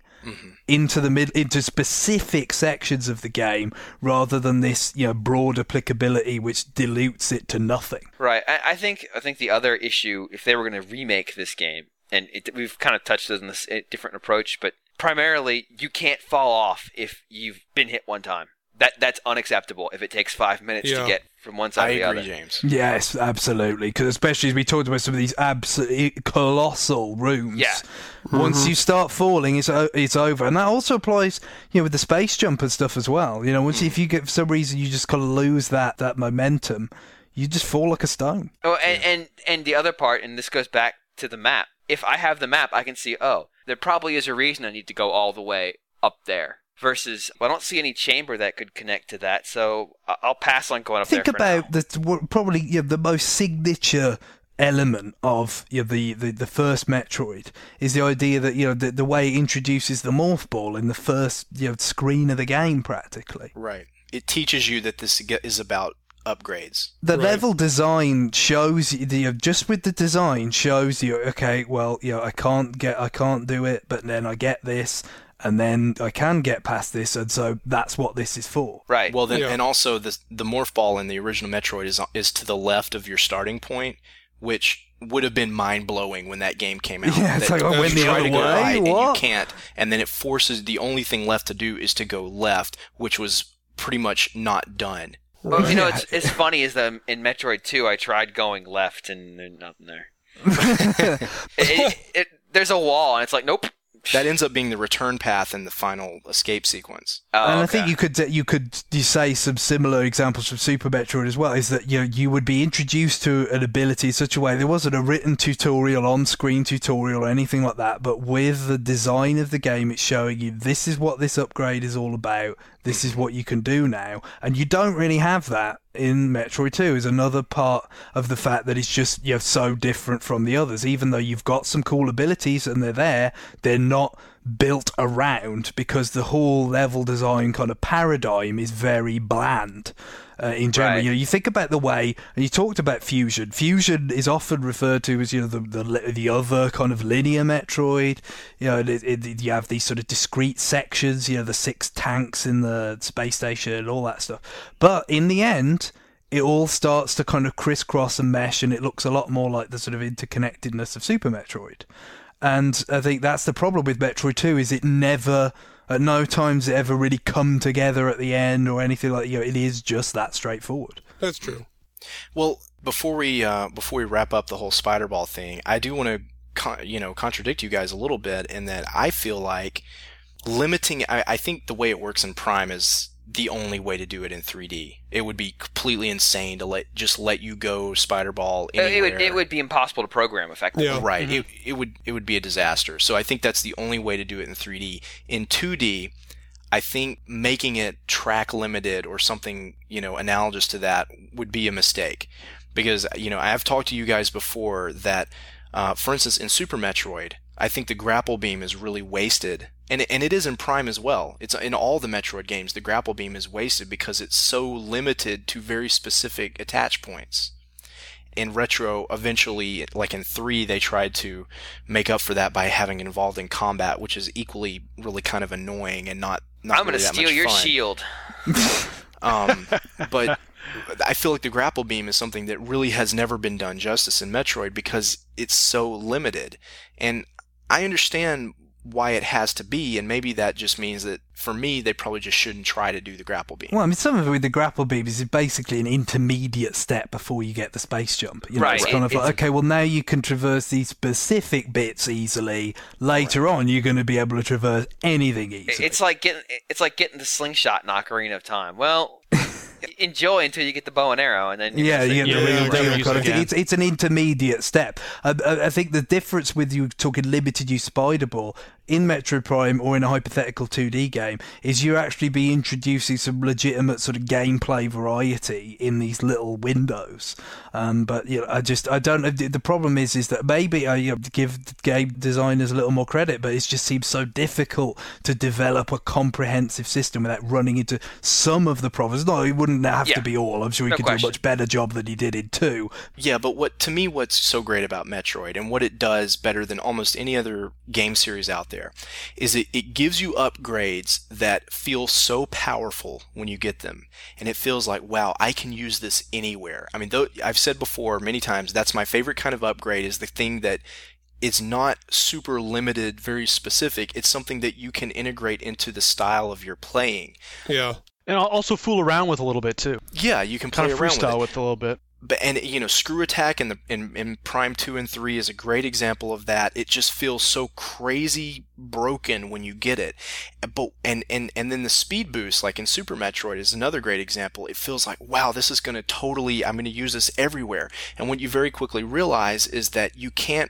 into specific sections of the game, rather than this broad applicability which dilutes it to nothing. Right. I think the other issue, if they were going to remake this game, and we've kind of touched on this different approach, but primarily you can't fall off if you've been hit one time. That's unacceptable if it takes 5 minutes to get from one side to the other. I agree, James. Yes, absolutely. Because especially as we talked about some of these absolutely colossal rooms. Yeah. Once you start falling, it's over. And that also applies, with the space jump and stuff as well. Once if you get, for some reason, you just kind of lose that momentum, you just fall like a stone. Oh, and the other part, and this goes back to the map. If I have the map, I can see, there probably is a reason I need to go all the way up there. Versus, I don't see any chamber that could connect to that, so I'll pass on going up there for now. Think about probably the most signature element of the first Metroid is the idea that the way it introduces the Morph Ball in the first screen of the game, practically. Right. It teaches you that this is about upgrades. The level design shows you, just with the design shows you, okay, well, I can't do it, but then I get this, and then I can get past this, and so that's what this is for. Right. Well, then, and also the Morph Ball in the original Metroid is to the left of your starting point, which would have been mind-blowing when that game came out. Yeah, it's like, I went the other way, right, and you can't, and then it forces, the only thing left to do is to go left, which was pretty much not done. Well, it's funny is that in Metroid 2, I tried going left and there's nothing there. There's a wall, and it's like, nope. That ends up being the return path in the final escape sequence. And I think you could say some similar examples from Super Metroid as well. Is that you would be introduced to an ability in such a way there wasn't a written tutorial, on-screen tutorial, or anything like that. But with the design of the game, it's showing you this is what this upgrade is all about. This is what you can do now, and you don't really have that in Metroid 2. Is another part of the fact that it's just so different from the others. Even though you've got some cool abilities and they're not built around, because the whole level design kind of paradigm is very bland. In general, right. You think about the way, and you talked about Fusion. Fusion is often referred to as the other kind of linear Metroid. You have these sort of discrete sections. The 6 tanks in the space station and all that stuff. But in the end, it all starts to kind of crisscross and mesh, and it looks a lot more like the sort of interconnectedness of Super Metroid. And I think that's the problem with Metroid 2, is it never, at no times it ever really come together at the end or anything like that. It is just that straightforward. That's true. Well, before we wrap up the whole Spider Ball thing, I do want to contradict you guys a little bit in that I feel like limiting. I think the way it works in Prime is the only way to do it in 3D. It would be completely insane to let you go Spider Ball anywhere. It would be impossible to program effectively. Yeah. Right. Mm-hmm. It would be a disaster. So I think that's the only way to do it in 3D. In 2D, I think making it track limited or something, analogous to that would be a mistake. Because, I have talked to you guys before that, for instance, in Super Metroid, I think the grapple beam is really wasted. And it is in Prime as well. It's in all the Metroid games, the grapple beam is wasted because it's so limited to very specific attach points. In Retro, eventually, like in 3, they tried to make up for that by having it involved in combat, which is equally really kind of annoying and not I'm really gonna that steal much your fun. shield. But I feel like the grapple beam is something that really has never been done justice in Metroid because it's so limited. And I understand why it has to be, and maybe that just means that, for me, they probably just shouldn't try to do the grapple beam. Well, I mean, some of it with the grapple beam is basically an intermediate step before you get the space jump. You know, Right. It's kind of like, okay, well, now you can traverse these specific bits easily. Later on, you're going to be able to traverse anything easily. It's like getting the slingshot in Ocarina of Time. Well, enjoy until you get the bow and arrow, and then you get the real right. deal Use kind it of thing. again. It's an intermediate step. I think the difference with you talking limited use Spider Ball in Metroid Prime or in a hypothetical 2D game is you actually be introducing some legitimate sort of gameplay variety in these little windows. But you know, I don't know. The problem is that maybe I give game designers a little more credit, but it just seems so difficult to develop a comprehensive system without running into some of the problems. No, it wouldn't have Yeah. to be all. I'm sure he No could do a question. much better job than he did in 2. Yeah, but what's so great about Metroid and what it does better than almost any other game series out there is it gives you upgrades that feel so powerful when you get them. And it feels like, wow, I can use this anywhere. I mean, though I've said before many times, that's my favorite kind of upgrade, is the thing that it's not super limited, very specific. It's something that you can integrate into the style of your playing. Yeah. And I'll also fool around with a little bit too. Yeah, you can play Kind of around with freestyle it. with a little bit. But Screw Attack in Prime 2 and 3 is a great example of that. It just feels so crazy broken when you get it. But and then the speed boost, like in Super Metroid, is another great example. It feels like, wow, this is I'm going to use this everywhere. And what you very quickly realize is that you can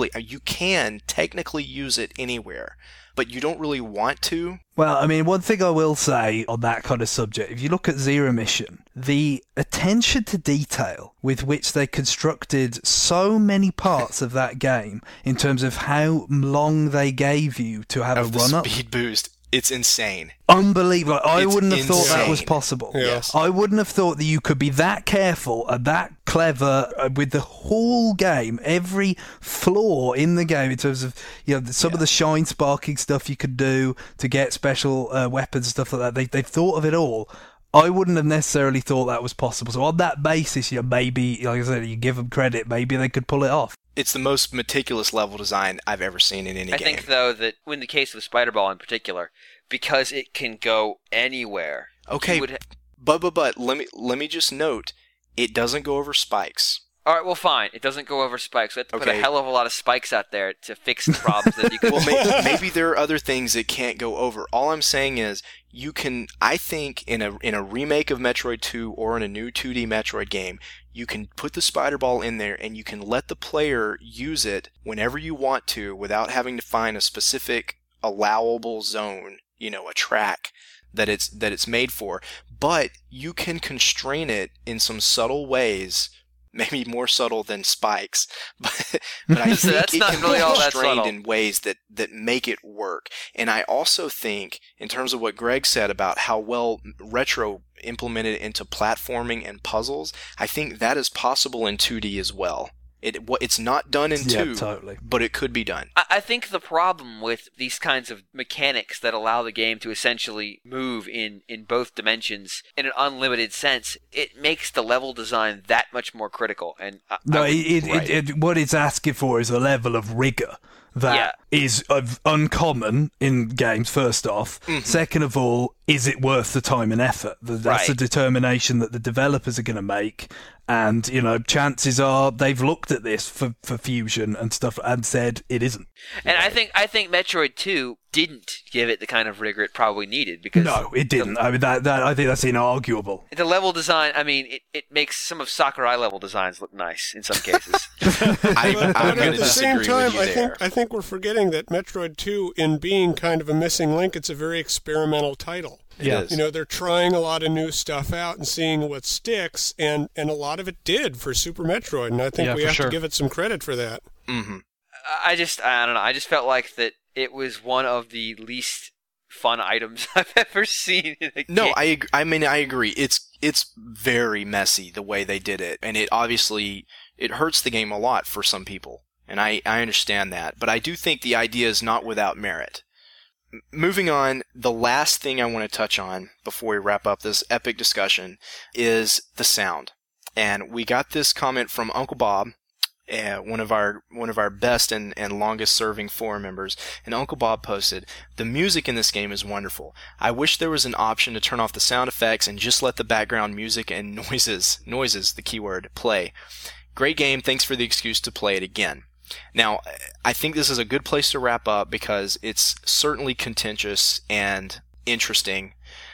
technically use it anywhere, but you don't really want to. Well, I mean, one thing I will say on that kind of subject, if you look at Zero Mission, the attention to detail with which they constructed so many parts of that game in terms of how long they gave you to have Of a the run-up, speed boost, it's insane. unbelievable. I It's wouldn't have thought that was insane. possible. Yeah. I wouldn't have thought that you could be that careful and that clever with the whole game, every flaw in the game in terms of some of the shine sparking stuff you could do to get special weapons and stuff like that. They've thought of it all. I wouldn't have necessarily thought that was possible. So on that basis, maybe, like I said, you give them credit, maybe they could pull it off. It's the most meticulous level design I've ever seen in any I game. think, though, that in the case of Spider Ball in particular, because it can go anywhere. Okay, you would but let me just note, it doesn't go over spikes. all right, well, fine. It doesn't go over spikes. We have to put a Okay. hell of a lot of spikes out there to fix the problems that you could. Well, maybe there are other things that can't go over. All I'm saying is you can. I think in a remake of Metroid 2 or in a new 2D Metroid game, you can put the spider ball in there and you can let the player use it whenever you want to without having to find a specific allowable zone, a track that it's made for. But you can constrain it in some subtle ways. Maybe more subtle than spikes, but I So think that's it not can really be all that constrained subtle. in ways that make it work. And I also think, in terms of what Greg said about how well Retro implemented it into platforming and puzzles, I think that is possible in 2D as well. It's not done in 2, totally. but it could be done. I think the problem with these kinds of mechanics that allow the game to essentially move in both dimensions in an unlimited sense, it makes the level design that much more critical. And No, Right. what it's asking for is a level of rigor that is uncommon in games, first off. Second of all, is it worth the time and effort? That's Right. a determination that the developers are going to make. And, chances are they've looked at this for Fusion and stuff and said it isn't. And I think Metroid 2 didn't give it the kind of rigor it probably needed because No, it didn't. I mean, that I think that's inarguable. the level design. I mean, it makes some of Sakurai level designs look nice in some cases. I'm But going to at the same disagree time, with you there. I think we're forgetting that Metroid 2, in being kind of a missing link, it's a very experimental title. Yeah. It is. They're trying a lot of new stuff out and seeing what sticks, and a lot of it did for Super Metroid, and I think Yeah, we for have sure. to give it some credit for that. Mhm. I don't know. I just felt like that it was one of the least fun items I've ever seen in a No, game. I agree. It's very messy the way they did it, and it obviously it hurts the game a lot for some people. And I understand that. But I do think the idea is not without merit. Moving on, the last thing I want to touch on before we wrap up this epic discussion is the sound. And we got this comment from Uncle Bob, one of our best and longest serving forum members, and Uncle Bob posted, "The music in this game is wonderful. I wish there was an option to turn off the sound effects and just let the background music and noises, the keyword, play. Great game, thanks for the excuse to play it again." Now, I think this is a good place to wrap up because it's certainly contentious and interesting.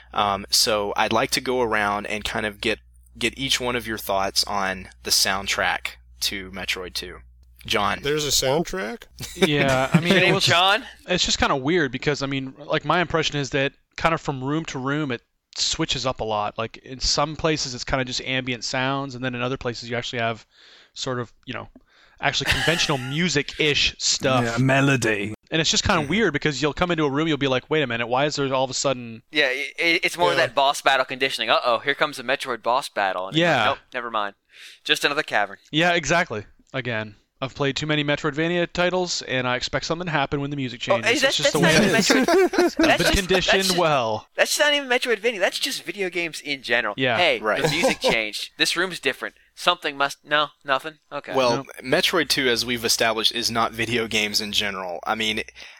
So I'd like to go around and kind of get each one of your thoughts on the soundtrack to Metroid 2. John. There's a soundtrack? Yeah, I mean, Your name John? It's just kind of weird because, I mean, like my impression is that kind of from room to room it switches up a lot. Like in some places it's kind of just ambient sounds, and then in other places you actually have sort of, actually conventional music-ish stuff. Yeah, melody. And it's just kind of weird because you'll come into a room, you'll be like, wait a minute, why is there all of a sudden... Yeah, it's more of that boss battle conditioning. Uh-oh, here comes a Metroid boss battle. And yeah. Like, nope, never mind. Just another cavern. Yeah, exactly. Again, I've played too many Metroidvania titles, and I expect something to happen when the music changes. It's just the way it is. I've been conditioned well. That's not even Metroidvania. That's just video games in general. Yeah, hey, right. The music changed. This room's different. Something must... No, nothing? Okay. Well, Nope. Metroid 2, as we've established, is not video games in general. I mean,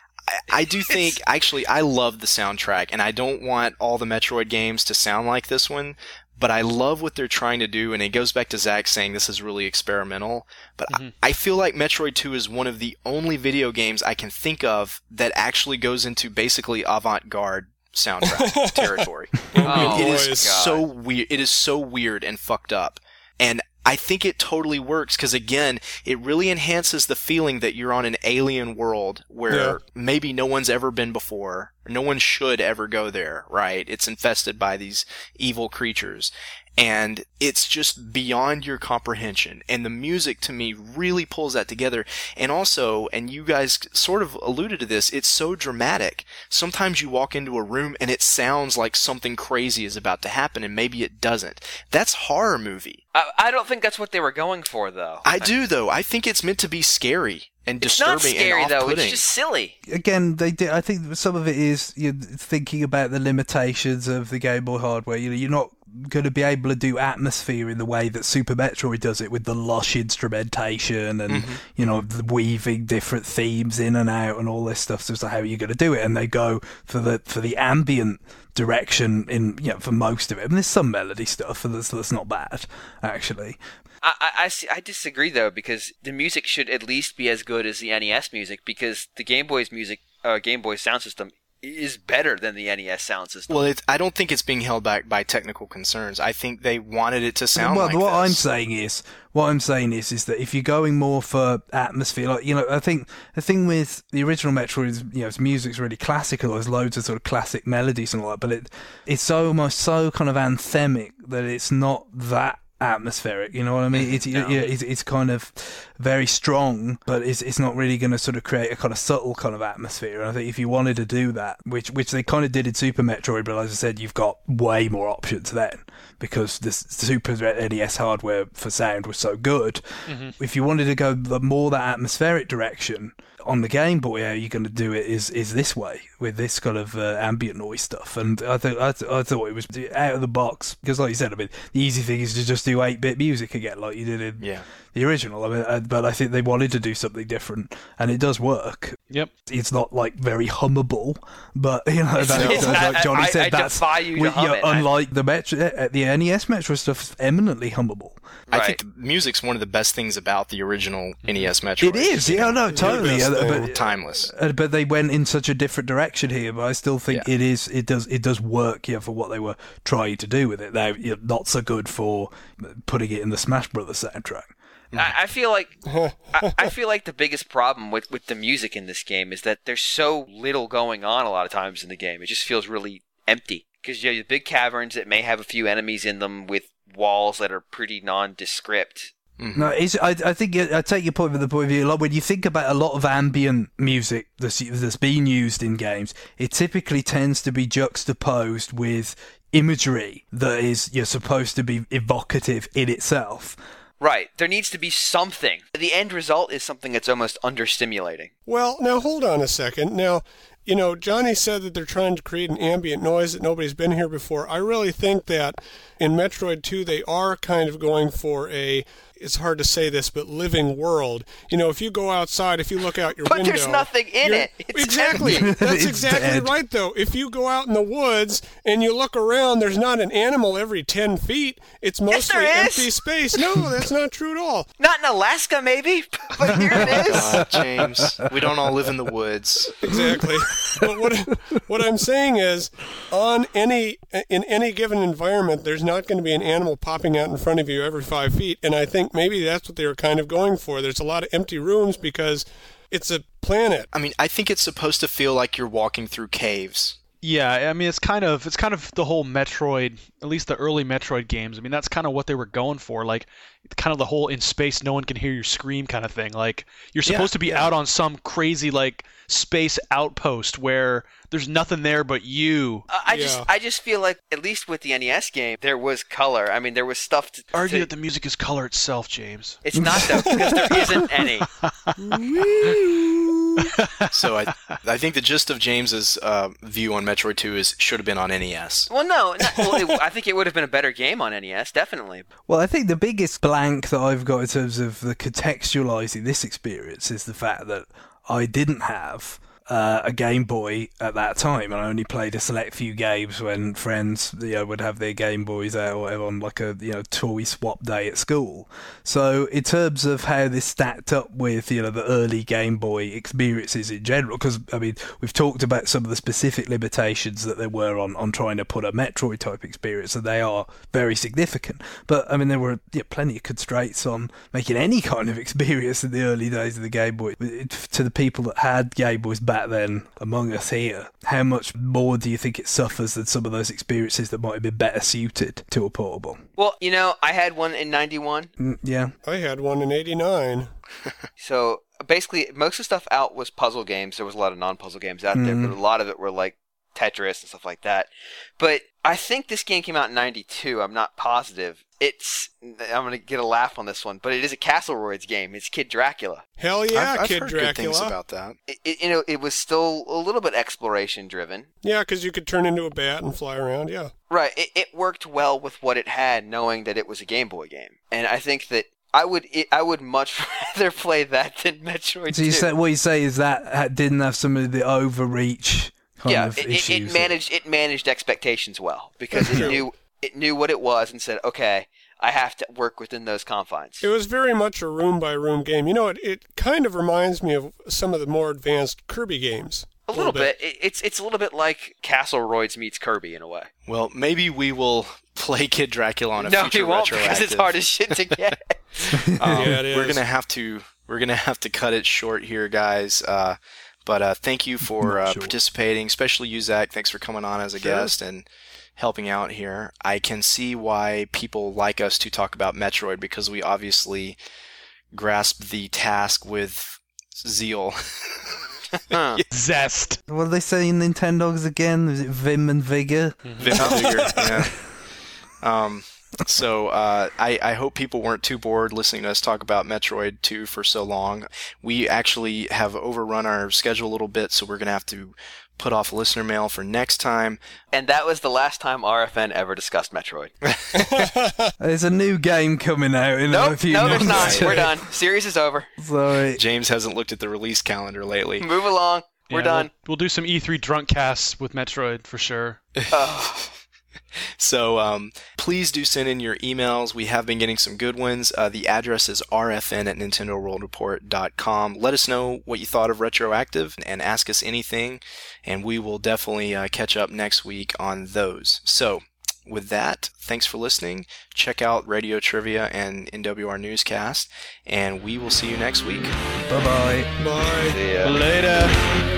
I do think, actually, I love the soundtrack, and I don't want all the Metroid games to sound like this one, but I love what they're trying to do, and it goes back to Zach saying this is really experimental, but I feel like Metroid 2 is one of the only video games I can think of that actually goes into basically avant-garde soundtrack territory. Oh, It is God. so weird. It is so weird and fucked up. And I think it totally works because, again, it really enhances the feeling that you're on an alien world where maybe no one's ever been before. No one should ever go there, right? It's infested by these evil creatures. And it's just beyond your comprehension. And the music, to me, really pulls that together. And also, and you guys sort of alluded to this, it's so dramatic. Sometimes you walk into a room and it sounds like something crazy is about to happen, and maybe it doesn't. That's horror movie. I don't think that's what they were going for, though. I do, though. I think it's meant to be scary and It's disturbing not scary, and though. off-putting. It's just silly. Again, they did. I think some of it is you're thinking about the limitations of the Game Boy hardware. You're not going to be able to do atmosphere in the way that Super Metroid does it with the lush instrumentation and the weaving different themes in and out and all this stuff. So it's like, how are you going to do it? And they go for the ambient direction in for most of it. I mean, there's some melody stuff that's not bad actually. I disagree, though, because the music should at least be as good as the NES music, because the Game Boy's music, Game Boy sound system is better than the NES sound system. Well, I don't think it's being held back by technical concerns. I think they wanted it to sound like what this. I'm saying is that if you're going more for atmosphere, like I think the thing with the original Metroid is its music's really classical. There's loads of sort of classic melodies and all that, but it's almost so kind of anthemic that it's not that atmospheric, you know what I mean? It's kind of very strong, but it's not really going to sort of create a kind of subtle kind of atmosphere. And I think if you wanted to do that, which they kind of did in Super Metroid, but as I said, you've got way more options then because the Super NES hardware for sound was so good. If you wanted to go more that atmospheric direction on the Game Boy, how you're going to do it is this way with this kind of ambient noise stuff. And I thought it was out of the box because, like you said, I mean, the easy thing is to just do 8-bit music again, like you did in the original. I mean, but I think they wanted to do something different, and it does work. Yep. It's not like very hummable, but like Johnny said, that's defy you to hum it. Unlike the NES Metro stuff is eminently hummable. I think the music's one of the best things about the original NES Metroid. It is, no, totally. But timeless. But they went in such a different direction here. But I still think it does work for what they were trying to do with it. They're not so good for putting it in the Smash Brothers soundtrack. I feel like the biggest problem with the music in this game is that there's so little going on a lot of times in the game. It just feels really empty because you have the big caverns that may have a few enemies in them with walls that are pretty nondescript. No, I think I take your point from the point of view. Like when you think about a lot of ambient music that's been used in games, it typically tends to be juxtaposed with imagery that is supposed to be evocative in itself. Right. There needs to be something. The end result is something that's almost understimulating. Well, now hold on a second. Now, you know, Johnny said that they're trying to create an ambient noise that nobody's been here before. I really think that in Metroid 2 they are kind of going for it's hard to say this, but living world. You know, if you go outside, if you look out your window... But there's nothing in it. It's exactly. empty. That's It's exactly dead. right, though. If you go out in the woods and you look around, there's not an animal every 10 feet. It's mostly there is. empty space. No, that's not true at all. Not in Alaska, maybe, but here it is. James, we don't all live in the woods. Exactly. But what I'm saying is, in any given environment, there's not going to be an animal popping out in front of you every 5 feet. And I think maybe that's what they were kind of going for. There's a lot of empty rooms because it's a planet. I mean, I think it's supposed to feel like you're walking through caves. Yeah, I mean it's kind of the whole Metroid, at least the early Metroid games. I mean that's kind of what they were going for, like kind of the whole in space no one can hear you scream kind of thing. Like you're supposed to be out on some crazy like space outpost where there's nothing there but you. I just feel like at least with the NES game there was color. I mean there was stuff to Argue that the music is color itself, James. It's not though because there isn't any. So I think the gist of James's view on Metroid 2 is should have been on NES. Well, I think it would have been a better game on NES, definitely. Well, I think the biggest blank that I've got in terms of the contextualising this experience is the fact that I didn't have a Game Boy at that time, and I only played a select few games when friends, would have their Game Boys out or whatever on like a toy swap day at school. So in terms of how this stacked up with the early Game Boy experiences in general, because I mean we've talked about some of the specific limitations that there were on trying to put a Metroid type experience, and they are very significant. But I mean there were plenty of constraints on making any kind of experience in the early days of the Game Boy. To the people that had Game Boys back then among us here, how much more do you think it suffers than some of those experiences that might have been better suited to a portable? Well, I had one in 91. Yeah. I had one in 89. So basically, most of the stuff out was puzzle games. There was a lot of non-puzzle games out there, but a lot of it were like Tetris and stuff like that. But I think this game came out in 92. I'm not positive. I'm going to get a laugh on this one, but it is a Castleroids game. It's Kid Dracula. Hell yeah, I've Kid heard Dracula. good things about that. It was still a little bit exploration driven. Yeah, because you could turn into a bat and fly around, yeah. Right. It worked well with what it had, knowing that it was a Game Boy game. And I think that I would much rather play that than Metroid 2. So what you say is that didn't have some of the overreach kind of issues. It managed expectations well because it knew what it was and said, okay, I have to work within those confines. It was very much a room-by-room game. It kind of reminds me of some of the more advanced Kirby games. A little bit. It's a little bit like Castleroids meets Kirby in a way. Well, maybe we will play Kid Dracula on a future No, we won't retroactive. because it's hard as shit to get. Yeah, it is. We're gonna have to cut it short here, guys. But thank you for participating, especially you, Zach. Thanks for coming on as a guest and helping out here. I can see why people like us to talk about Metroid because we obviously grasp the task with zeal. Zest. What are they saying Nintendogs again? Is it Vim and Vigor? Vim and Vigor, yeah. So I hope people weren't too bored listening to us talk about Metroid 2 for so long. We actually have overrun our schedule a little bit, so we're going to have to put off listener mail for next time. And that was the last time RFN ever discussed Metroid. There's a new game coming out in a few months. No, there's not. We're done. Series is over. Sorry. James hasn't looked at the release calendar lately. Move along. We're done. We'll do some E3 drunk casts with Metroid for sure. So please do send in your emails. We have been getting some good ones. The address is rfn@nintendoworldreport.com. Let us know what you thought of Retroactive and ask us anything, and we will definitely catch up next week on those. So with that, thanks for listening. Check out Radio Trivia and NWR Newscast, and we will see you next week. Bye-bye. Bye. See ya. Later.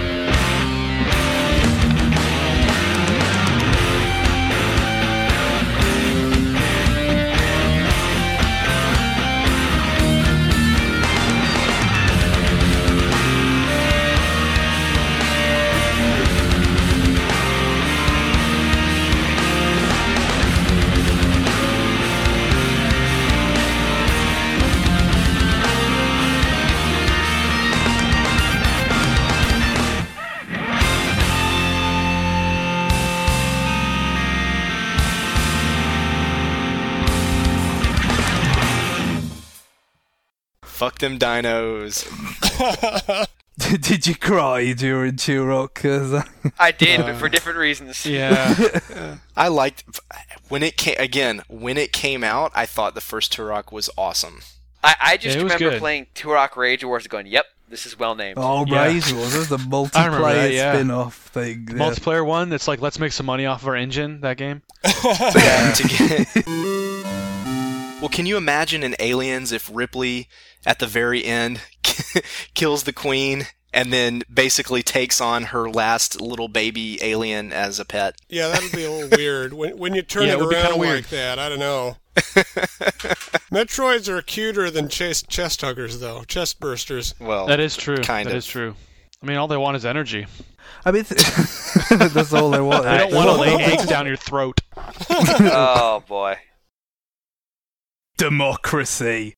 Fuck them dinos. Did you cry during Turok? 'Cause I did, but for different reasons. Yeah. I liked when it came out. I thought the first Turok was awesome. I just Yeah, it was remember good. playing Turok Rage Wars and going, yep, this is well named. Oh, Yeah. Rage Wars. That was the remember multiplayer that, yeah. spin-off thing. Yeah. Multiplayer one that's like, let's make some money off of our engine, that game. Yeah, to get... Well, can you imagine in Aliens if Ripley, at the very end, kills the queen and then basically takes on her last little baby alien as a pet? Yeah, that'd be a little weird. When you turn Yeah, it it would be kinda around weird. like that, I don't know. Metroids are cuter than chest huggers, though. Chest bursters. Well, That is true. Kind That of. is true. I mean, all they want is energy. I mean, that's all they want. They don't want to lay eggs down your throat. Oh, boy. Democracy.